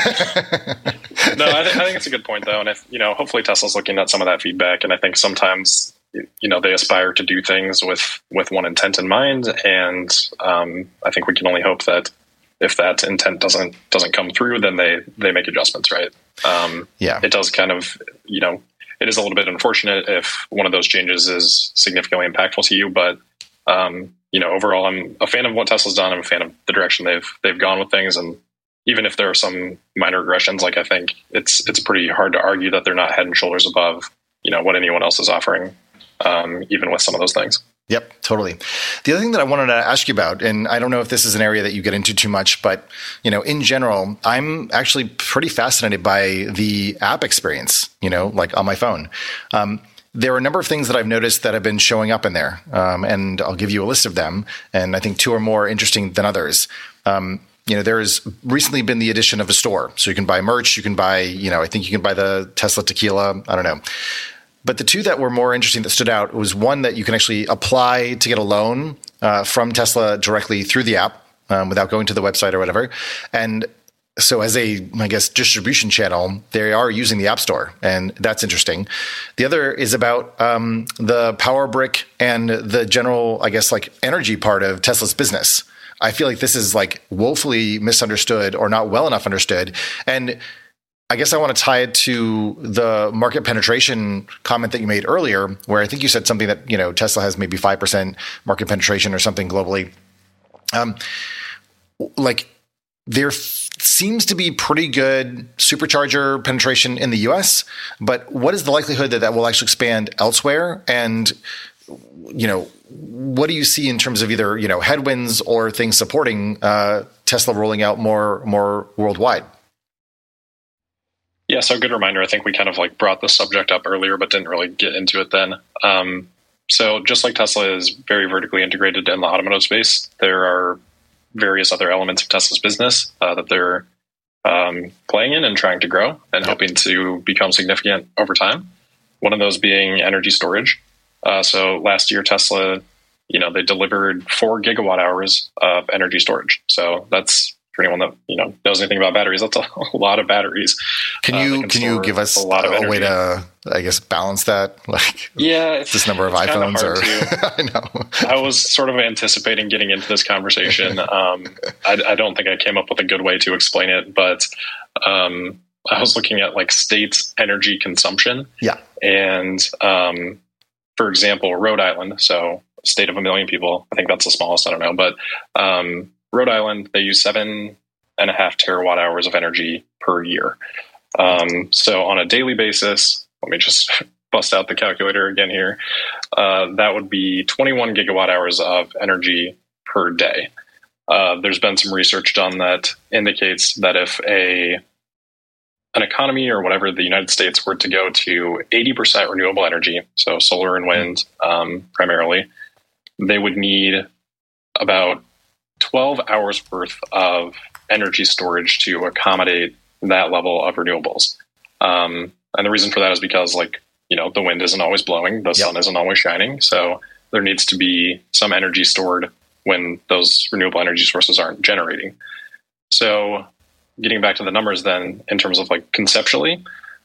No, I think it's a good point though. And hopefully Tesla's looking at some of that feedback. And I think sometimes, they aspire to do things with one intent in mind. And I think we can only hope that if that intent doesn't come through, then they make adjustments, right? It does kind of, it is a little bit unfortunate if one of those changes is significantly impactful to you, but overall, I'm a fan of what Tesla's done. I'm a fan of the direction they've gone with things. And even if there are some minor regressions, I think it's pretty hard to argue that they're not head and shoulders above, what anyone else is offering, even with some of those things. Yep, totally. The other thing that I wanted to ask you about, and I don't know if this is an area that you get into too much, but, in general, I'm actually pretty fascinated by the app experience, on my phone. There are a number of things that I've noticed that have been showing up in there, and I'll give you a list of them. And I think two are more interesting than others. There's recently been the addition of a store. So you can buy merch, you can buy, I think you can buy the Tesla tequila. I don't know. But the two that were more interesting that stood out was one that you can actually apply to get a loan from Tesla directly through the app without going to the website or whatever. And so as a, distribution channel, they are using the App Store, and that's interesting. The other is about the power brick and the general, energy part of Tesla's business. I feel like this is woefully misunderstood or not well enough understood. And I guess I want to tie it to the market penetration comment that you made earlier, where I think you said something that, Tesla has maybe 5% market penetration or something globally. There seems to be pretty good supercharger penetration in the US, but what is the likelihood that will actually expand elsewhere? And, what do you see in terms of either, headwinds or things supporting Tesla rolling out more worldwide? Yeah, so good reminder. I think we kind of brought the subject up earlier, but didn't really get into it then. So just like Tesla is very vertically integrated in the automotive space, there are various other elements of Tesla's business that they're playing in and trying to grow and hoping to become significant over time. One of those being energy storage. So last year, Tesla, they delivered 4 gigawatt hours of energy storage. So that's, for anyone that knows anything about batteries, that's a lot of batteries. Can you give us a way to, balance that? This number of iPhones, or I know. I was sort of anticipating getting into this conversation. I don't think I came up with a good way to explain it, but I was looking at states' energy consumption. Yeah, and for example, Rhode Island, so a state of 1 million people. I think that's the smallest. I don't know, but Rhode Island, they use 7 4.5 terawatt hours of energy per year. So on a daily basis, let me just bust out the calculator again here. That would be 21 gigawatt hours of energy per day. There's been some research done that indicates that if an economy or whatever, the United States were to go to 80% renewable energy, so solar and wind primarily, they would need about 12 hours worth of energy storage to accommodate that level of renewables. And the reason for that is because, the wind isn't always blowing, the sun isn't always shining, so there needs to be some energy stored when those renewable energy sources aren't generating. So getting back to the numbers then, in terms of conceptually,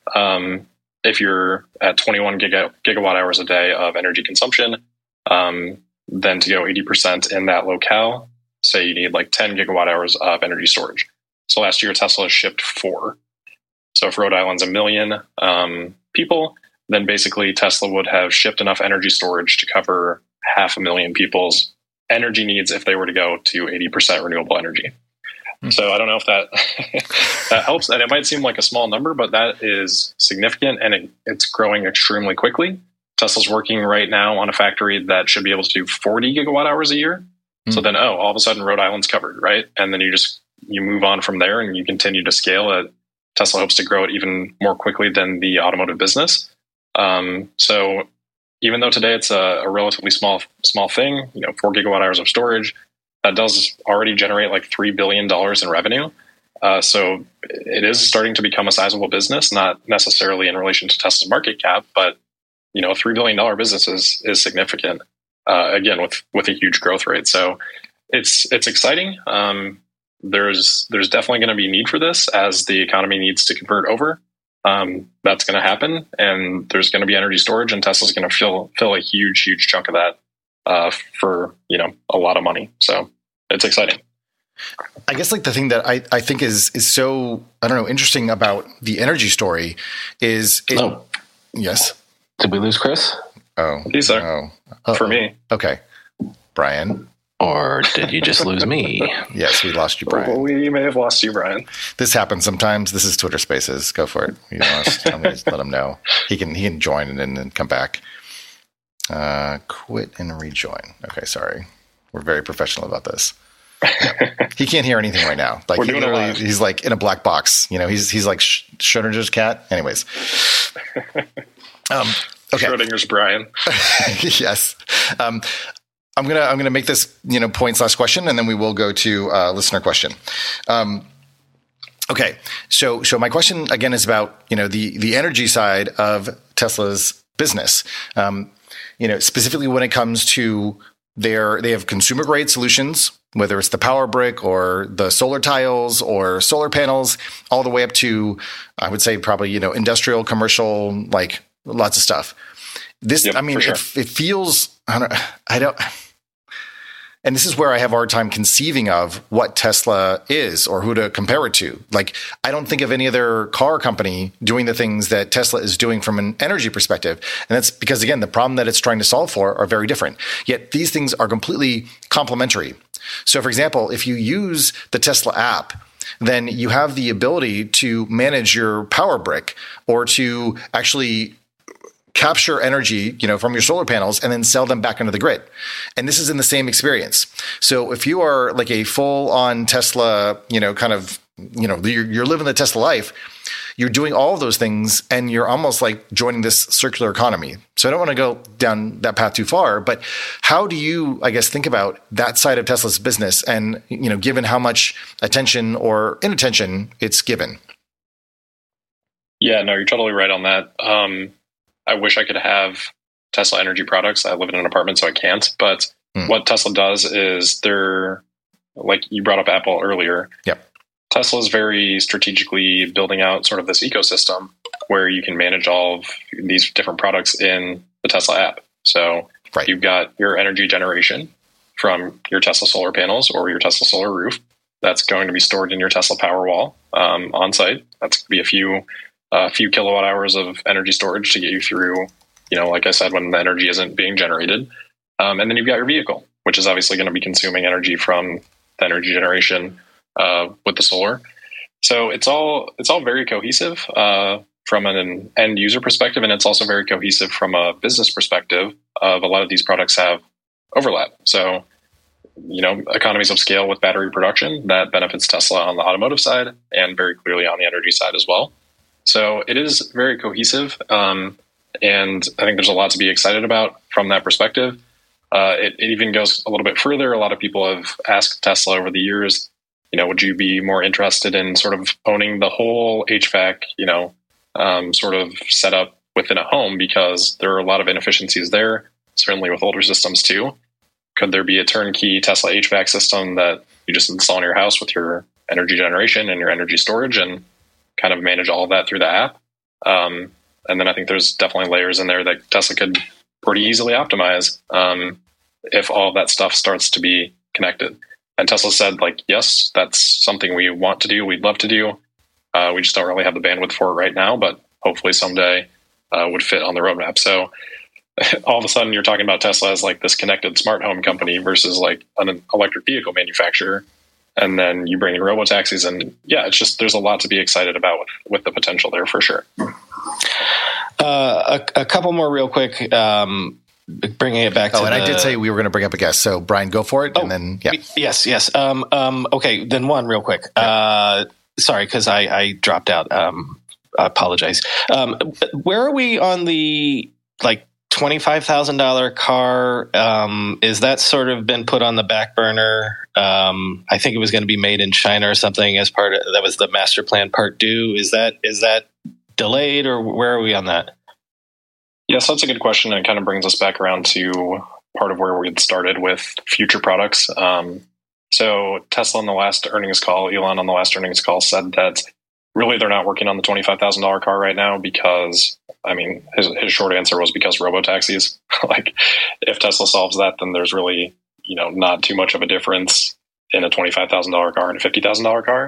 if you're at 21 gigawatt hours a day of energy consumption, then to go 80% in that locale, say you need 10 gigawatt hours of energy storage. So last year, Tesla shipped 4. So if Rhode Island's 1 million people, then basically Tesla would have shipped enough energy storage to cover 500,000 people's energy needs if they were to go to 80% renewable energy. So I don't know if that that helps. And it might seem like a small number, but that is significant, and it's growing extremely quickly. Tesla's working right now on a factory that should be able to do 40 gigawatt hours a year. So then, all of a sudden Rhode Island's covered, right? And then you move on from there and you continue to scale it. Tesla hopes to grow it even more quickly than the automotive business. So even though today it's a relatively small thing, 4 gigawatt hours of storage, that does already generate $3 billion in revenue. So it is starting to become a sizable business, not necessarily in relation to Tesla's market cap, but a $3 billion business is significant. Again, with a huge growth rate. So it's exciting. There's definitely going to be need for this as the economy needs to convert over. That's going to happen, and there's going to be energy storage, and Tesla's going to fill a huge chunk of that for a lot of money. So it's exciting. I guess the thing that I think is so, I don't know, interesting about the energy story is yes. Did we lose Chris? Oh, he's there for me. Okay, Brian. Or did you just lose me? Yes, we lost you, Brian. We may have lost you, Brian. This happens sometimes. This is Twitter Spaces. Go for it. You lost. I'm going to let him know. He can join and then come back. Quit and rejoin. Okay, sorry. We're very professional about this. Yeah. He can't hear anything right now. He's in a black box. He's like Schrodinger's cat. Anyways. Okay. Schrodinger's Brian. Yes. I'm gonna make this point/question, and then we will go to listener question. Okay. So my question again is about the energy side of Tesla's business. Specifically when it comes to they have consumer grade solutions, whether it's the power brick or the solar tiles or solar panels, all the way up to, I would say probably, industrial, commercial, lots of stuff. This, yep, sure. It feels, I don't, and this is where I have a hard time conceiving of what Tesla is or who to compare it to. I don't think of any other car company doing the things that Tesla is doing from an energy perspective. And that's because, again, the problem that it's trying to solve for are very different. Yet these things are completely complementary. So, for example, if you use the Tesla app, then you have the ability to manage your power brick or to actually capture energy, from your solar panels and then sell them back into the grid. And this is in the same experience. So if you are a full on Tesla, you're living the Tesla life, you're doing all of those things and you're almost joining this circular economy. So I don't want to go down that path too far, but how do you, I guess, think about that side of Tesla's business and, given how much attention or inattention it's given? Yeah, no, you're totally right on that. I wish I could have Tesla energy products. I live in an apartment, so I can't. But what Tesla does is they're, you brought up Apple earlier. Yep. Tesla is very strategically building out sort of this ecosystem where you can manage all of these different products in the Tesla app. So You've got your energy generation from your Tesla solar panels or your Tesla solar roof. That's going to be stored in your Tesla Powerwall on site. That's going to be a few kilowatt hours of energy storage to get you through, like I said, when the energy isn't being generated. And then you've got your vehicle, which is obviously going to be consuming energy from the energy generation with the solar. So it's all very cohesive from an end user perspective, and it's also very cohesive from a business perspective. Of a lot of these products have overlap. So, economies of scale with battery production that benefits Tesla on the automotive side and very clearly on the energy side as well. So it is very cohesive, and I think there's a lot to be excited about from that perspective. It even goes a little bit further. A lot of people have asked Tesla over the years, would you be more interested in sort of owning the whole HVAC, sort of setup within a home, because there are a lot of inefficiencies there, certainly with older systems too. Could there be a turnkey Tesla HVAC system that you just install in your house with your energy generation and your energy storage and kind of manage all of that through the app? And then I think there's definitely layers in there that Tesla could pretty easily optimize if all of that stuff starts to be connected. And Tesla said, yes, that's something we want to do. We'd love to do. We just don't really have the bandwidth for it right now, but hopefully someday would fit on the roadmap. So all of a sudden you're talking about Tesla as this connected smart home company versus an electric vehicle manufacturer. And then you bring in robotaxis, and it's just, there's a lot to be excited about with the potential there for sure. A couple more real quick, bringing it back to I did say we were going to bring up a guest. So Brian, go for it. And then, Yes. Okay. Then one real quick. Sorry, because I dropped out. I apologize. Where are we on the $25,000 car? Is that sort of been put on the back burner? I think it was going to be made in China or something as part of that was the master plan part due. Is that delayed, or where are we on that? Yeah, so that's a good question, and it kind of brings us back around to part of where we had started with future products. So Tesla on the last earnings call, Elon on the last earnings call said that really they're not working on the $25,000 car right now because, his short answer was because robotaxis. If Tesla solves that, then there's really, not too much of a difference in a $25,000 car and a $50,000 car.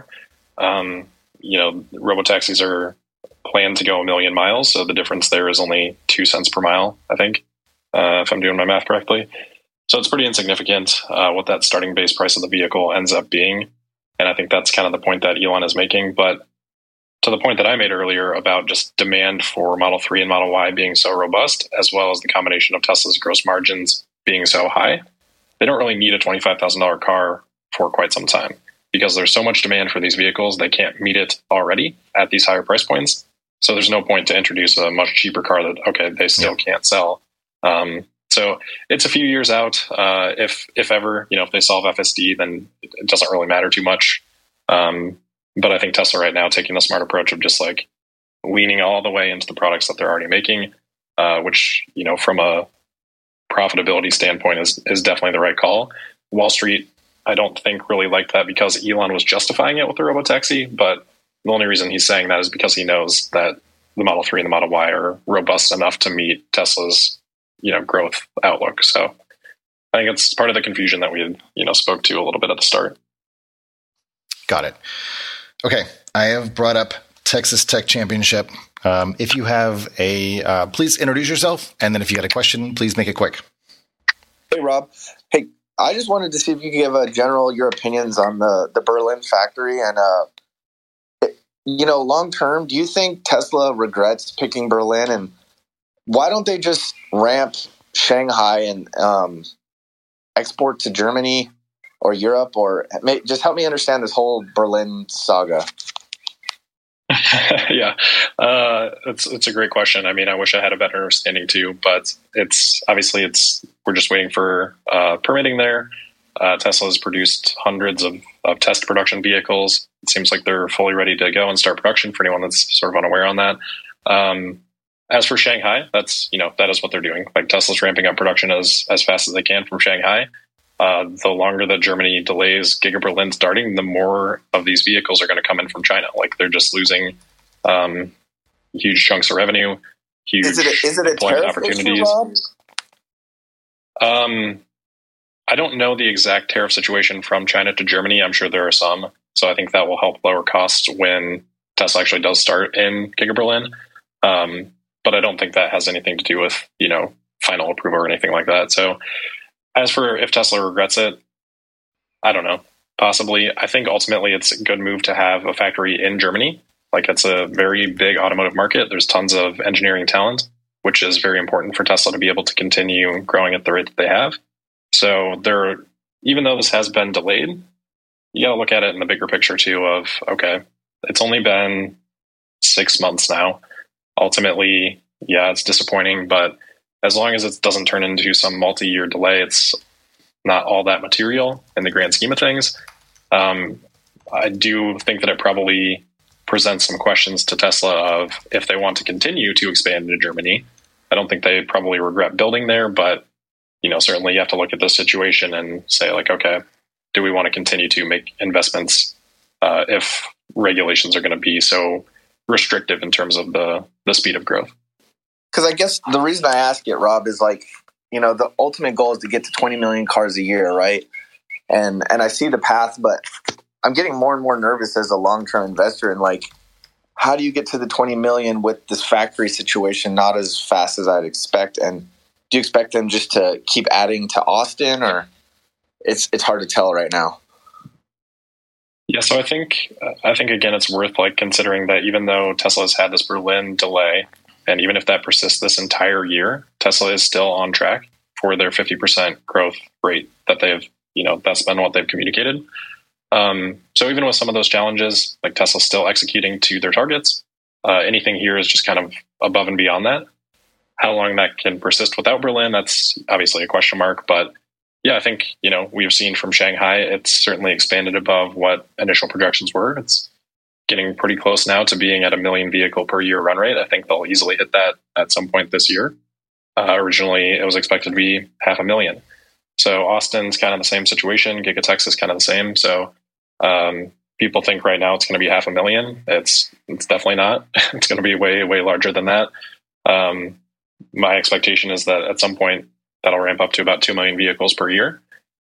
Robotaxis are planned to go 1 million miles, so the difference there is only 2 cents per mile, I think, if I'm doing my math correctly. So it's pretty insignificant what that starting base price of the vehicle ends up being. And I think that's kind of the point that Elon is making. But to the point that I made earlier about just demand for Model 3 and Model Y being so robust, as well as the combination of Tesla's gross margins being so high, they don't really need a $25,000 car for quite some time because there's so much demand for these vehicles, they can't meet it already at these higher price points. So there's no point to introduce a much cheaper car that, they still can't sell. So it's a few years out. If ever, if they solve FSD, then it doesn't really matter too much. But I think Tesla right now taking the smart approach of just leaning all the way into the products that they're already making, which, from a profitability standpoint is definitely the right call. Wall Street, I don't think really liked that because Elon was justifying it with the robotaxi, but the only reason he's saying that is because he knows that the Model 3 and the Model Y are robust enough to meet Tesla's, growth outlook. So I think it's part of the confusion that we had, spoke to a little bit at the start. Got it. Okay. I have brought up Texas Tech Championship. If you have please introduce yourself. And then if you got a question, please make it quick. Hey, Rob. Hey, I just wanted to see if you could give your opinions on the Berlin factory and, long term, do you think Tesla regrets picking Berlin, and why don't they just ramp Shanghai and export to Germany or Europe, or just help me understand this whole Berlin saga? Yeah, it's a great question. I wish I had a better understanding too, but we're just waiting for permitting there. Tesla has produced hundreds of test production vehicles. It seems like they're fully ready to go and start production for anyone that's sort of unaware on that. As for Shanghai, that is what they're doing. Tesla's ramping up production as fast as they can from Shanghai. The longer that Germany delays Giga Berlin starting, the more of these vehicles are going to come in from China. They're just losing huge chunks of revenue, huge is it a employment tariff opportunities. Issue, I don't know the exact tariff situation from China to Germany. I'm sure there are some. So I think that will help lower costs when Tesla actually does start in Giga Berlin. But I don't think that has anything to do with, final approval or anything like that. So as for if Tesla regrets it, I don't know. Possibly. I think ultimately it's a good move to have a factory in Germany. Like, it's a very big automotive market. There's tons of engineering talent, which is very important for Tesla to be able to continue growing at the rate that they have. So even though this has been delayed, you got to look at it in the bigger picture too of, okay, it's only been 6 months now. Ultimately, yeah, it's disappointing, but as long as it doesn't turn into some multi-year delay, it's not all that material in the grand scheme of things. I do think that it probably presents some questions to Tesla of if they want to continue to expand into Germany. I don't think they probably regret building there, but certainly you have to look at the situation and say, like, okay, do we want to continue to make investments if regulations are going to be so restrictive in terms of the speed of growth? Because I guess the reason I ask it, Rob, is like, the ultimate goal is to get to 20 million cars a year, right? And I see the path, but I'm getting more and more nervous as a long-term investor. And like, how do you get to the 20 million with this factory situation not as fast as I'd expect? And do you expect them just to keep adding to Austin, or it's hard to tell right now? Yeah, so I think again, it's worth like considering that even though Tesla has had this Berlin delay, and even if that persists this entire year, Tesla is still on track for their 50% growth rate that they've, that's been what they've communicated. So even with some of those challenges, like Tesla's still executing to their targets. Anything here is just kind of above and beyond that. How long that can persist without Berlin, that's obviously a question mark. But yeah, I think, we've seen from Shanghai, it's certainly expanded above what initial projections were. It's getting pretty close now to being at 1 million vehicle per year run rate. I think they'll easily hit that at some point this year. Originally, it was expected to be 500,000. So Austin's kind of the same situation. Gigatex is kind of the same. So people think right now it's going to be 500,000. It's definitely not. It's going to be way, way larger than that. My expectation is that at some point that'll ramp up to about 2 million vehicles per year.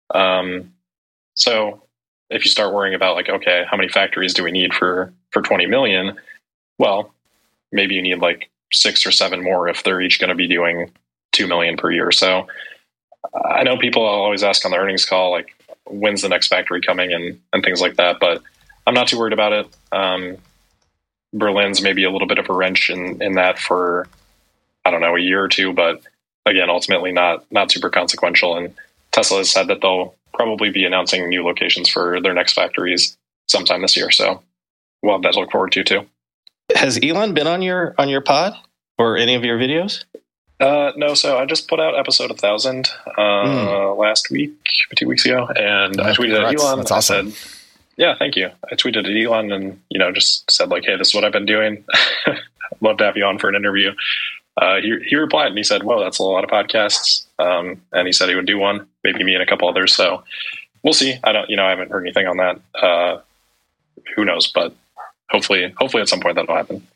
So if you start worrying about like, okay, how many factories do we need for 20 million? Well, maybe you need like 6 or 7 more if they're each going to be doing 2 million per year. So I know people always ask on the earnings call, like, when's the next factory coming and things like that, but I'm not too worried about it. Berlin's maybe a little bit of a wrench in that for, I don't know, a year or two, but again, ultimately not super consequential. And Tesla has said that they'll probably be announcing new locations for their next factories sometime this year. So we'll have that to look forward to too. Has Elon been on your pod or any of your videos? No, so I just put out episode 1000 last week, 2 weeks ago, and I tweeted at Elon. That's awesome. I said, yeah, thank you. I tweeted at Elon and, just said like, hey, this is what I've been doing. I'd love to have you on for an interview. He replied and he said, whoa, that's a lot of podcasts. And he said he would do one, maybe me and a couple others. So we'll see. I haven't heard anything on that. Who knows, but hopefully at some point that'll happen.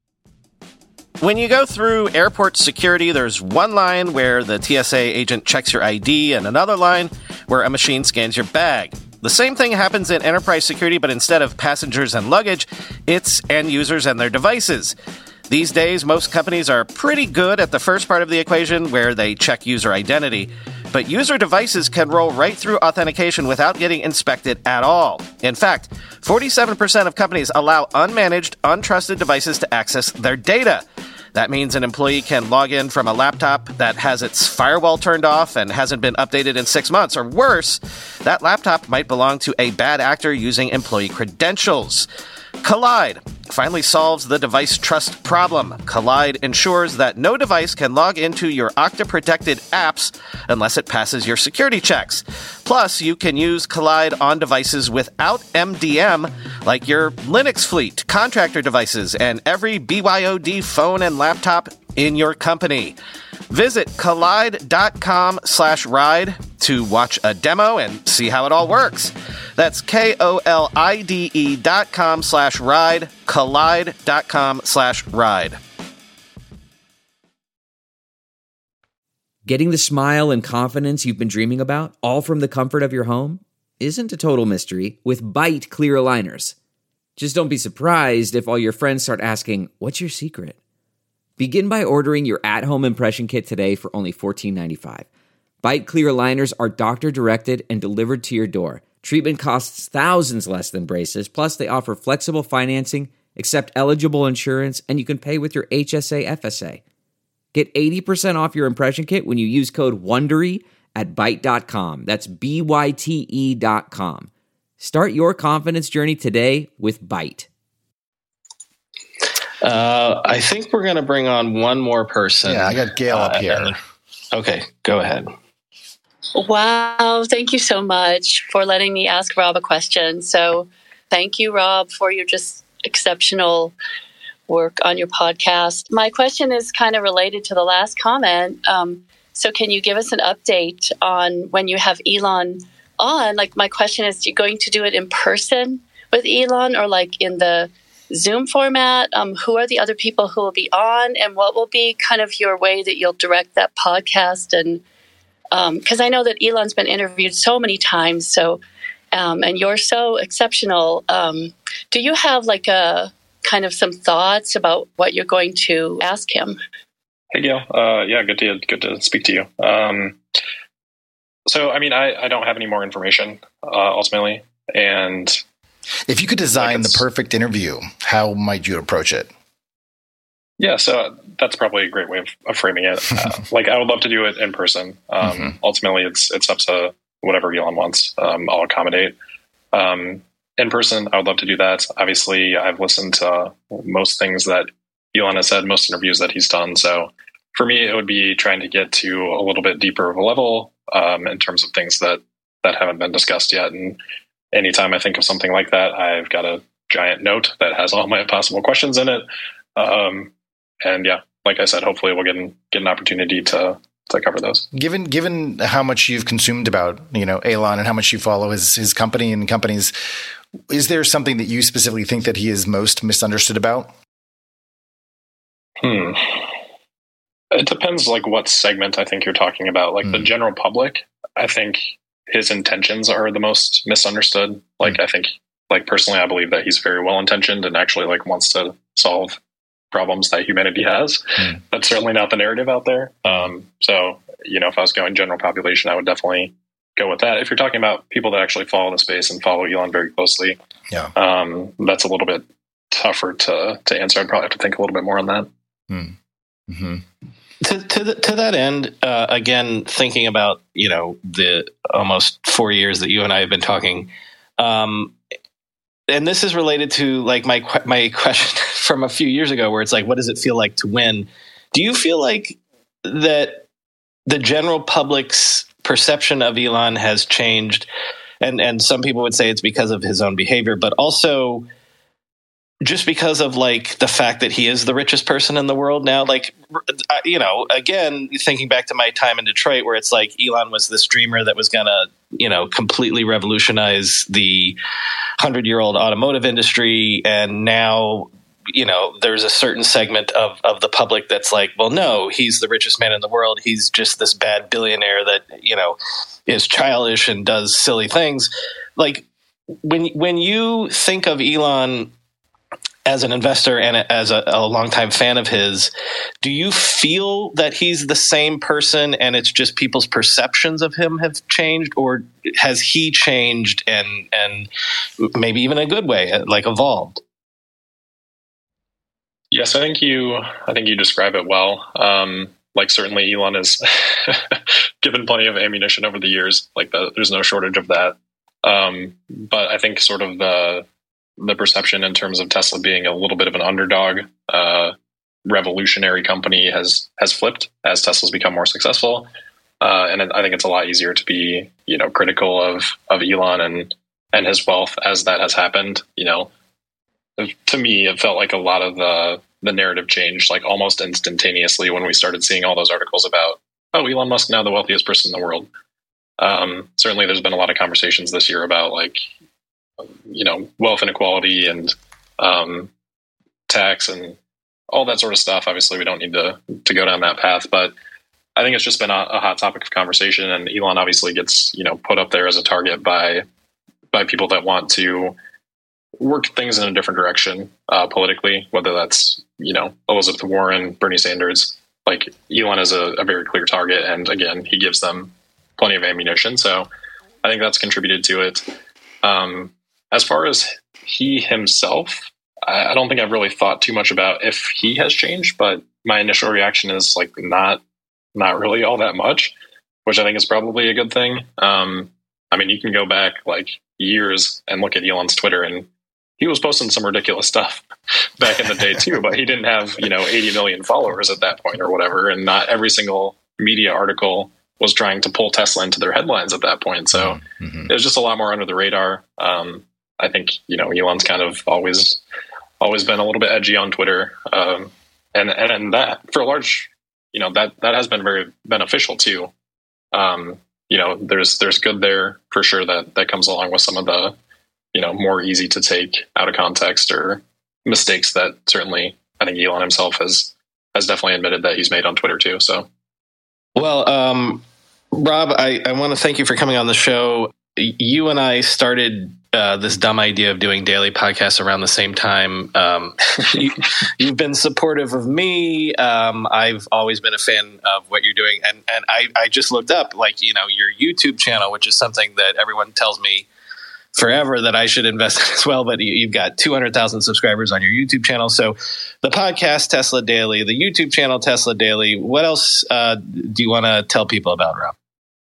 When you go through airport security, there's one line where the TSA agent checks your ID and another line where a machine scans your bag. The same thing happens in enterprise security, but instead of passengers and luggage, it's end users and their devices. These days, most companies are pretty good at the first part of the equation where they check user identity, but user devices can roll right through authentication without getting inspected at all. In fact, 47% of companies allow unmanaged, untrusted devices to access their data. That means an employee can log in from a laptop that has its firewall turned off and hasn't been updated in 6 months, or worse, that laptop might belong to a bad actor using employee credentials. Kolide finally solves the device trust problem. Kolide ensures that no device can log into your Okta-protected apps unless it passes your security checks. Plus, you can use Kolide on devices without MDM, like your Linux fleet, contractor devices, and every BYOD phone and laptop in your company. Visit kolide.com/ride to watch a demo and see how it all works. That's KOLIDE.com/ride, kolide.com/ride. Getting the smile and confidence you've been dreaming about, all from the comfort of your home, isn't a total mystery with Byte clear aligners. Just don't be surprised if all your friends start asking, "What's your secret?" Begin by ordering your at-home impression kit today for only $14.95. Byte clear aligners are doctor-directed and delivered to your door, Treatment costs thousands less than braces, plus they offer flexible financing, accept eligible insurance, and you can pay with your HSA FSA. Get 80% off your impression kit when you use code WONDERY at Byte.com. That's BYTE.com. Start your confidence journey today with Byte. I think we're going to bring on one more person. Yeah, I got Gail up here. Okay, go ahead. Wow, thank you so much for letting me ask Rob a question. So thank you, Rob, for your just exceptional work on your podcast. My question is kind of related to the last comment. So can you give us an update on when you have Elon on? Like, my question is, are you going to do it in person with Elon or like in the Zoom format? Who are the other people who will be on, and what will be kind of your way that you'll direct that podcast? And because I know that Elon's been interviewed so many times, so and you're so exceptional. Do you have like a kind of some thoughts about what you're going to ask him? Hey, Gail. Yeah, good to speak to you. So, I mean, I don't have any more information ultimately, and if you could design the perfect interview, how might you approach it? Yeah, so that's probably a great way of framing it. Like, I would love to do it in person. Ultimately, it's up to whatever Elon wants. I'll accommodate. In person, I would love to do that. Obviously, I've listened to most things that Elon has said, most interviews that he's done. So for me, it would be trying to get to a little bit deeper of a level in terms of things that haven't been discussed yet. And anytime I think of something like that, I've got a giant note that has all my possible questions in it. And yeah, like I said, hopefully we'll get an opportunity to cover those. Given how much you've consumed about, Elon and how much you follow his company and companies, is there something that you specifically think that he is most misunderstood about? It depends, like, what segment I think you're talking about. Like the general public, I think his intentions are the most misunderstood. Like, I think, like, personally, I believe that he's very well intentioned and actually like wants to solve problems that humanity has. That's certainly not the narrative out there. So, if I was going general population, I would definitely go with that. If you're talking about people that actually follow the space and follow Elon very closely, that's a little bit tougher to answer. I'd probably have to think a little bit more on that. Mm-hmm. To that end, again, thinking about, the almost 4 years that you and I have been talking, and this is related to like my question from a few years ago, where it's like, what does it feel like to win? Do you feel like that the general public's perception of Elon has changed? And some people would say it's because of his own behavior, but also just because of like the fact that he is the richest person in the world now. Like, again, thinking back to my time in Detroit, where it's like Elon was this dreamer that was going to, completely revolutionize the 100-year-old automotive industry. And now, there's a certain segment of the public that's like, well, no, he's the richest man in the world. He's just this bad billionaire that, is childish and does silly things. Like, when you think of Elon as an investor and as a longtime fan of his, do you feel that he's the same person and it's just people's perceptions of him have changed, or has he changed and maybe even a good way, like evolved? Yes, I think you describe it well. Like, certainly Elon has given plenty of ammunition over the years. Like, there's no shortage of that. But I think sort of the perception in terms of Tesla being a little bit of an underdog, revolutionary company has flipped as Tesla's become more successful. And I think it's a lot easier to be, critical of Elon and his wealth as that has happened. To me, it felt like a lot of the narrative changed like almost instantaneously when we started seeing all those articles about, oh, Elon Musk now the wealthiest person in the world. Certainly there's been a lot of conversations this year about like, wealth inequality and tax and all that sort of stuff. Obviously, we don't need to go down that path, but I think it's just been a hot topic of conversation. And Elon obviously gets put up there as a target by people that want to work things in a different direction politically, whether that's Elizabeth Warren, Bernie Sanders. Like, Elon is a very clear target, and again, he gives them plenty of ammunition. So I think that's contributed to it. As far as he himself, I don't think I've really thought too much about if he has changed, but my initial reaction is like not really all that much, which I think is probably a good thing. I mean, you can go back like years and look at Elon's Twitter, and he was posting some ridiculous stuff back in the day too, but he didn't have, 80 million followers at that point or whatever. And not every single media article was trying to pull Tesla into their headlines at that point. So it was just a lot more under the radar. I think, Elon's kind of always been a little bit edgy on Twitter. And that for a large, that has been very beneficial too. There's good there for sure that comes along with some of the, more easy to take out of context or mistakes that certainly I think Elon himself has definitely admitted that he's made on Twitter too. So, well, Rob, I want to thank you for coming on the show. You and I started this dumb idea of doing daily podcasts around the same time. You've been supportive of me. I've always been a fan of what you're doing. And I just looked up, your YouTube channel, which is something that everyone tells me forever that I should invest in as well. But you've got 200,000 subscribers on your YouTube channel. So the podcast, Tesla Daily, the YouTube channel, Tesla Daily. What else do you want to tell people about, Rob?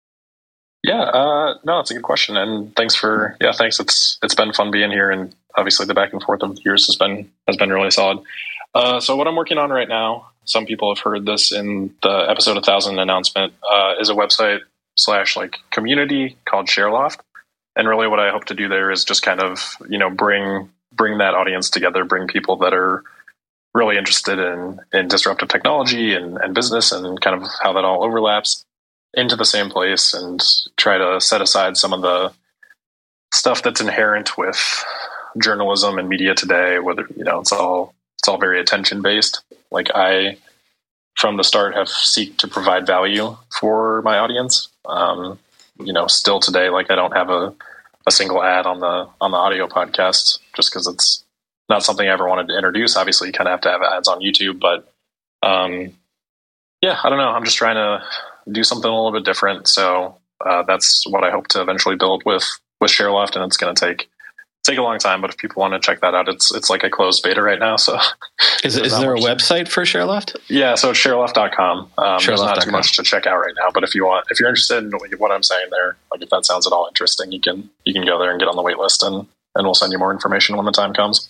Yeah, no, it's a good question. And thanks. It's been fun being here. And obviously the back and forth of the years has been really solid. So what I'm working on right now, some people have heard this in the episode 1000 announcement, is a website / community called ShareLoft. And really what I hope to do there is just kind of, bring that audience together, bring people that are really interested in disruptive technology and business and kind of how that all overlaps into the same place, and try to set aside some of the stuff that's inherent with journalism and media today, whether, it's all very attention based. Like I, from the start, have seeked to provide value for my audience. Still today, I don't have a single ad on the audio podcast just because it's not something I ever wanted to introduce. Obviously you kind of have to have ads on YouTube, but I don't know. I'm just trying to do something a little bit different. So that's what I hope to eventually build with ShareLoft, and it's going to take a long time. But if people want to check that out, it's like a closed beta right now. So is there a website for ShareLoft? Yeah, so it's shareloft.com. There's not too much to check out right now, but if you're interested in what I'm saying there, if that sounds at all interesting, you can go there and get on the wait list, and we'll send you more information when the time comes.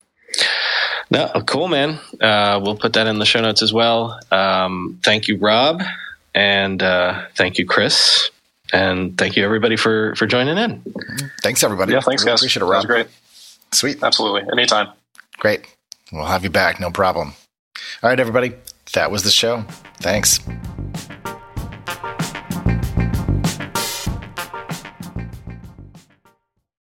No, cool, man. We'll put that in the show notes as well. Thank you, Rob. And thank you, Chris. And thank you, everybody, for joining in. Thanks, everybody. Yeah, thanks, guys. Appreciate it, Rob. That was great. Sweet. Absolutely. Anytime. Great. We'll have you back. No problem. All right, everybody. That was the show. Thanks.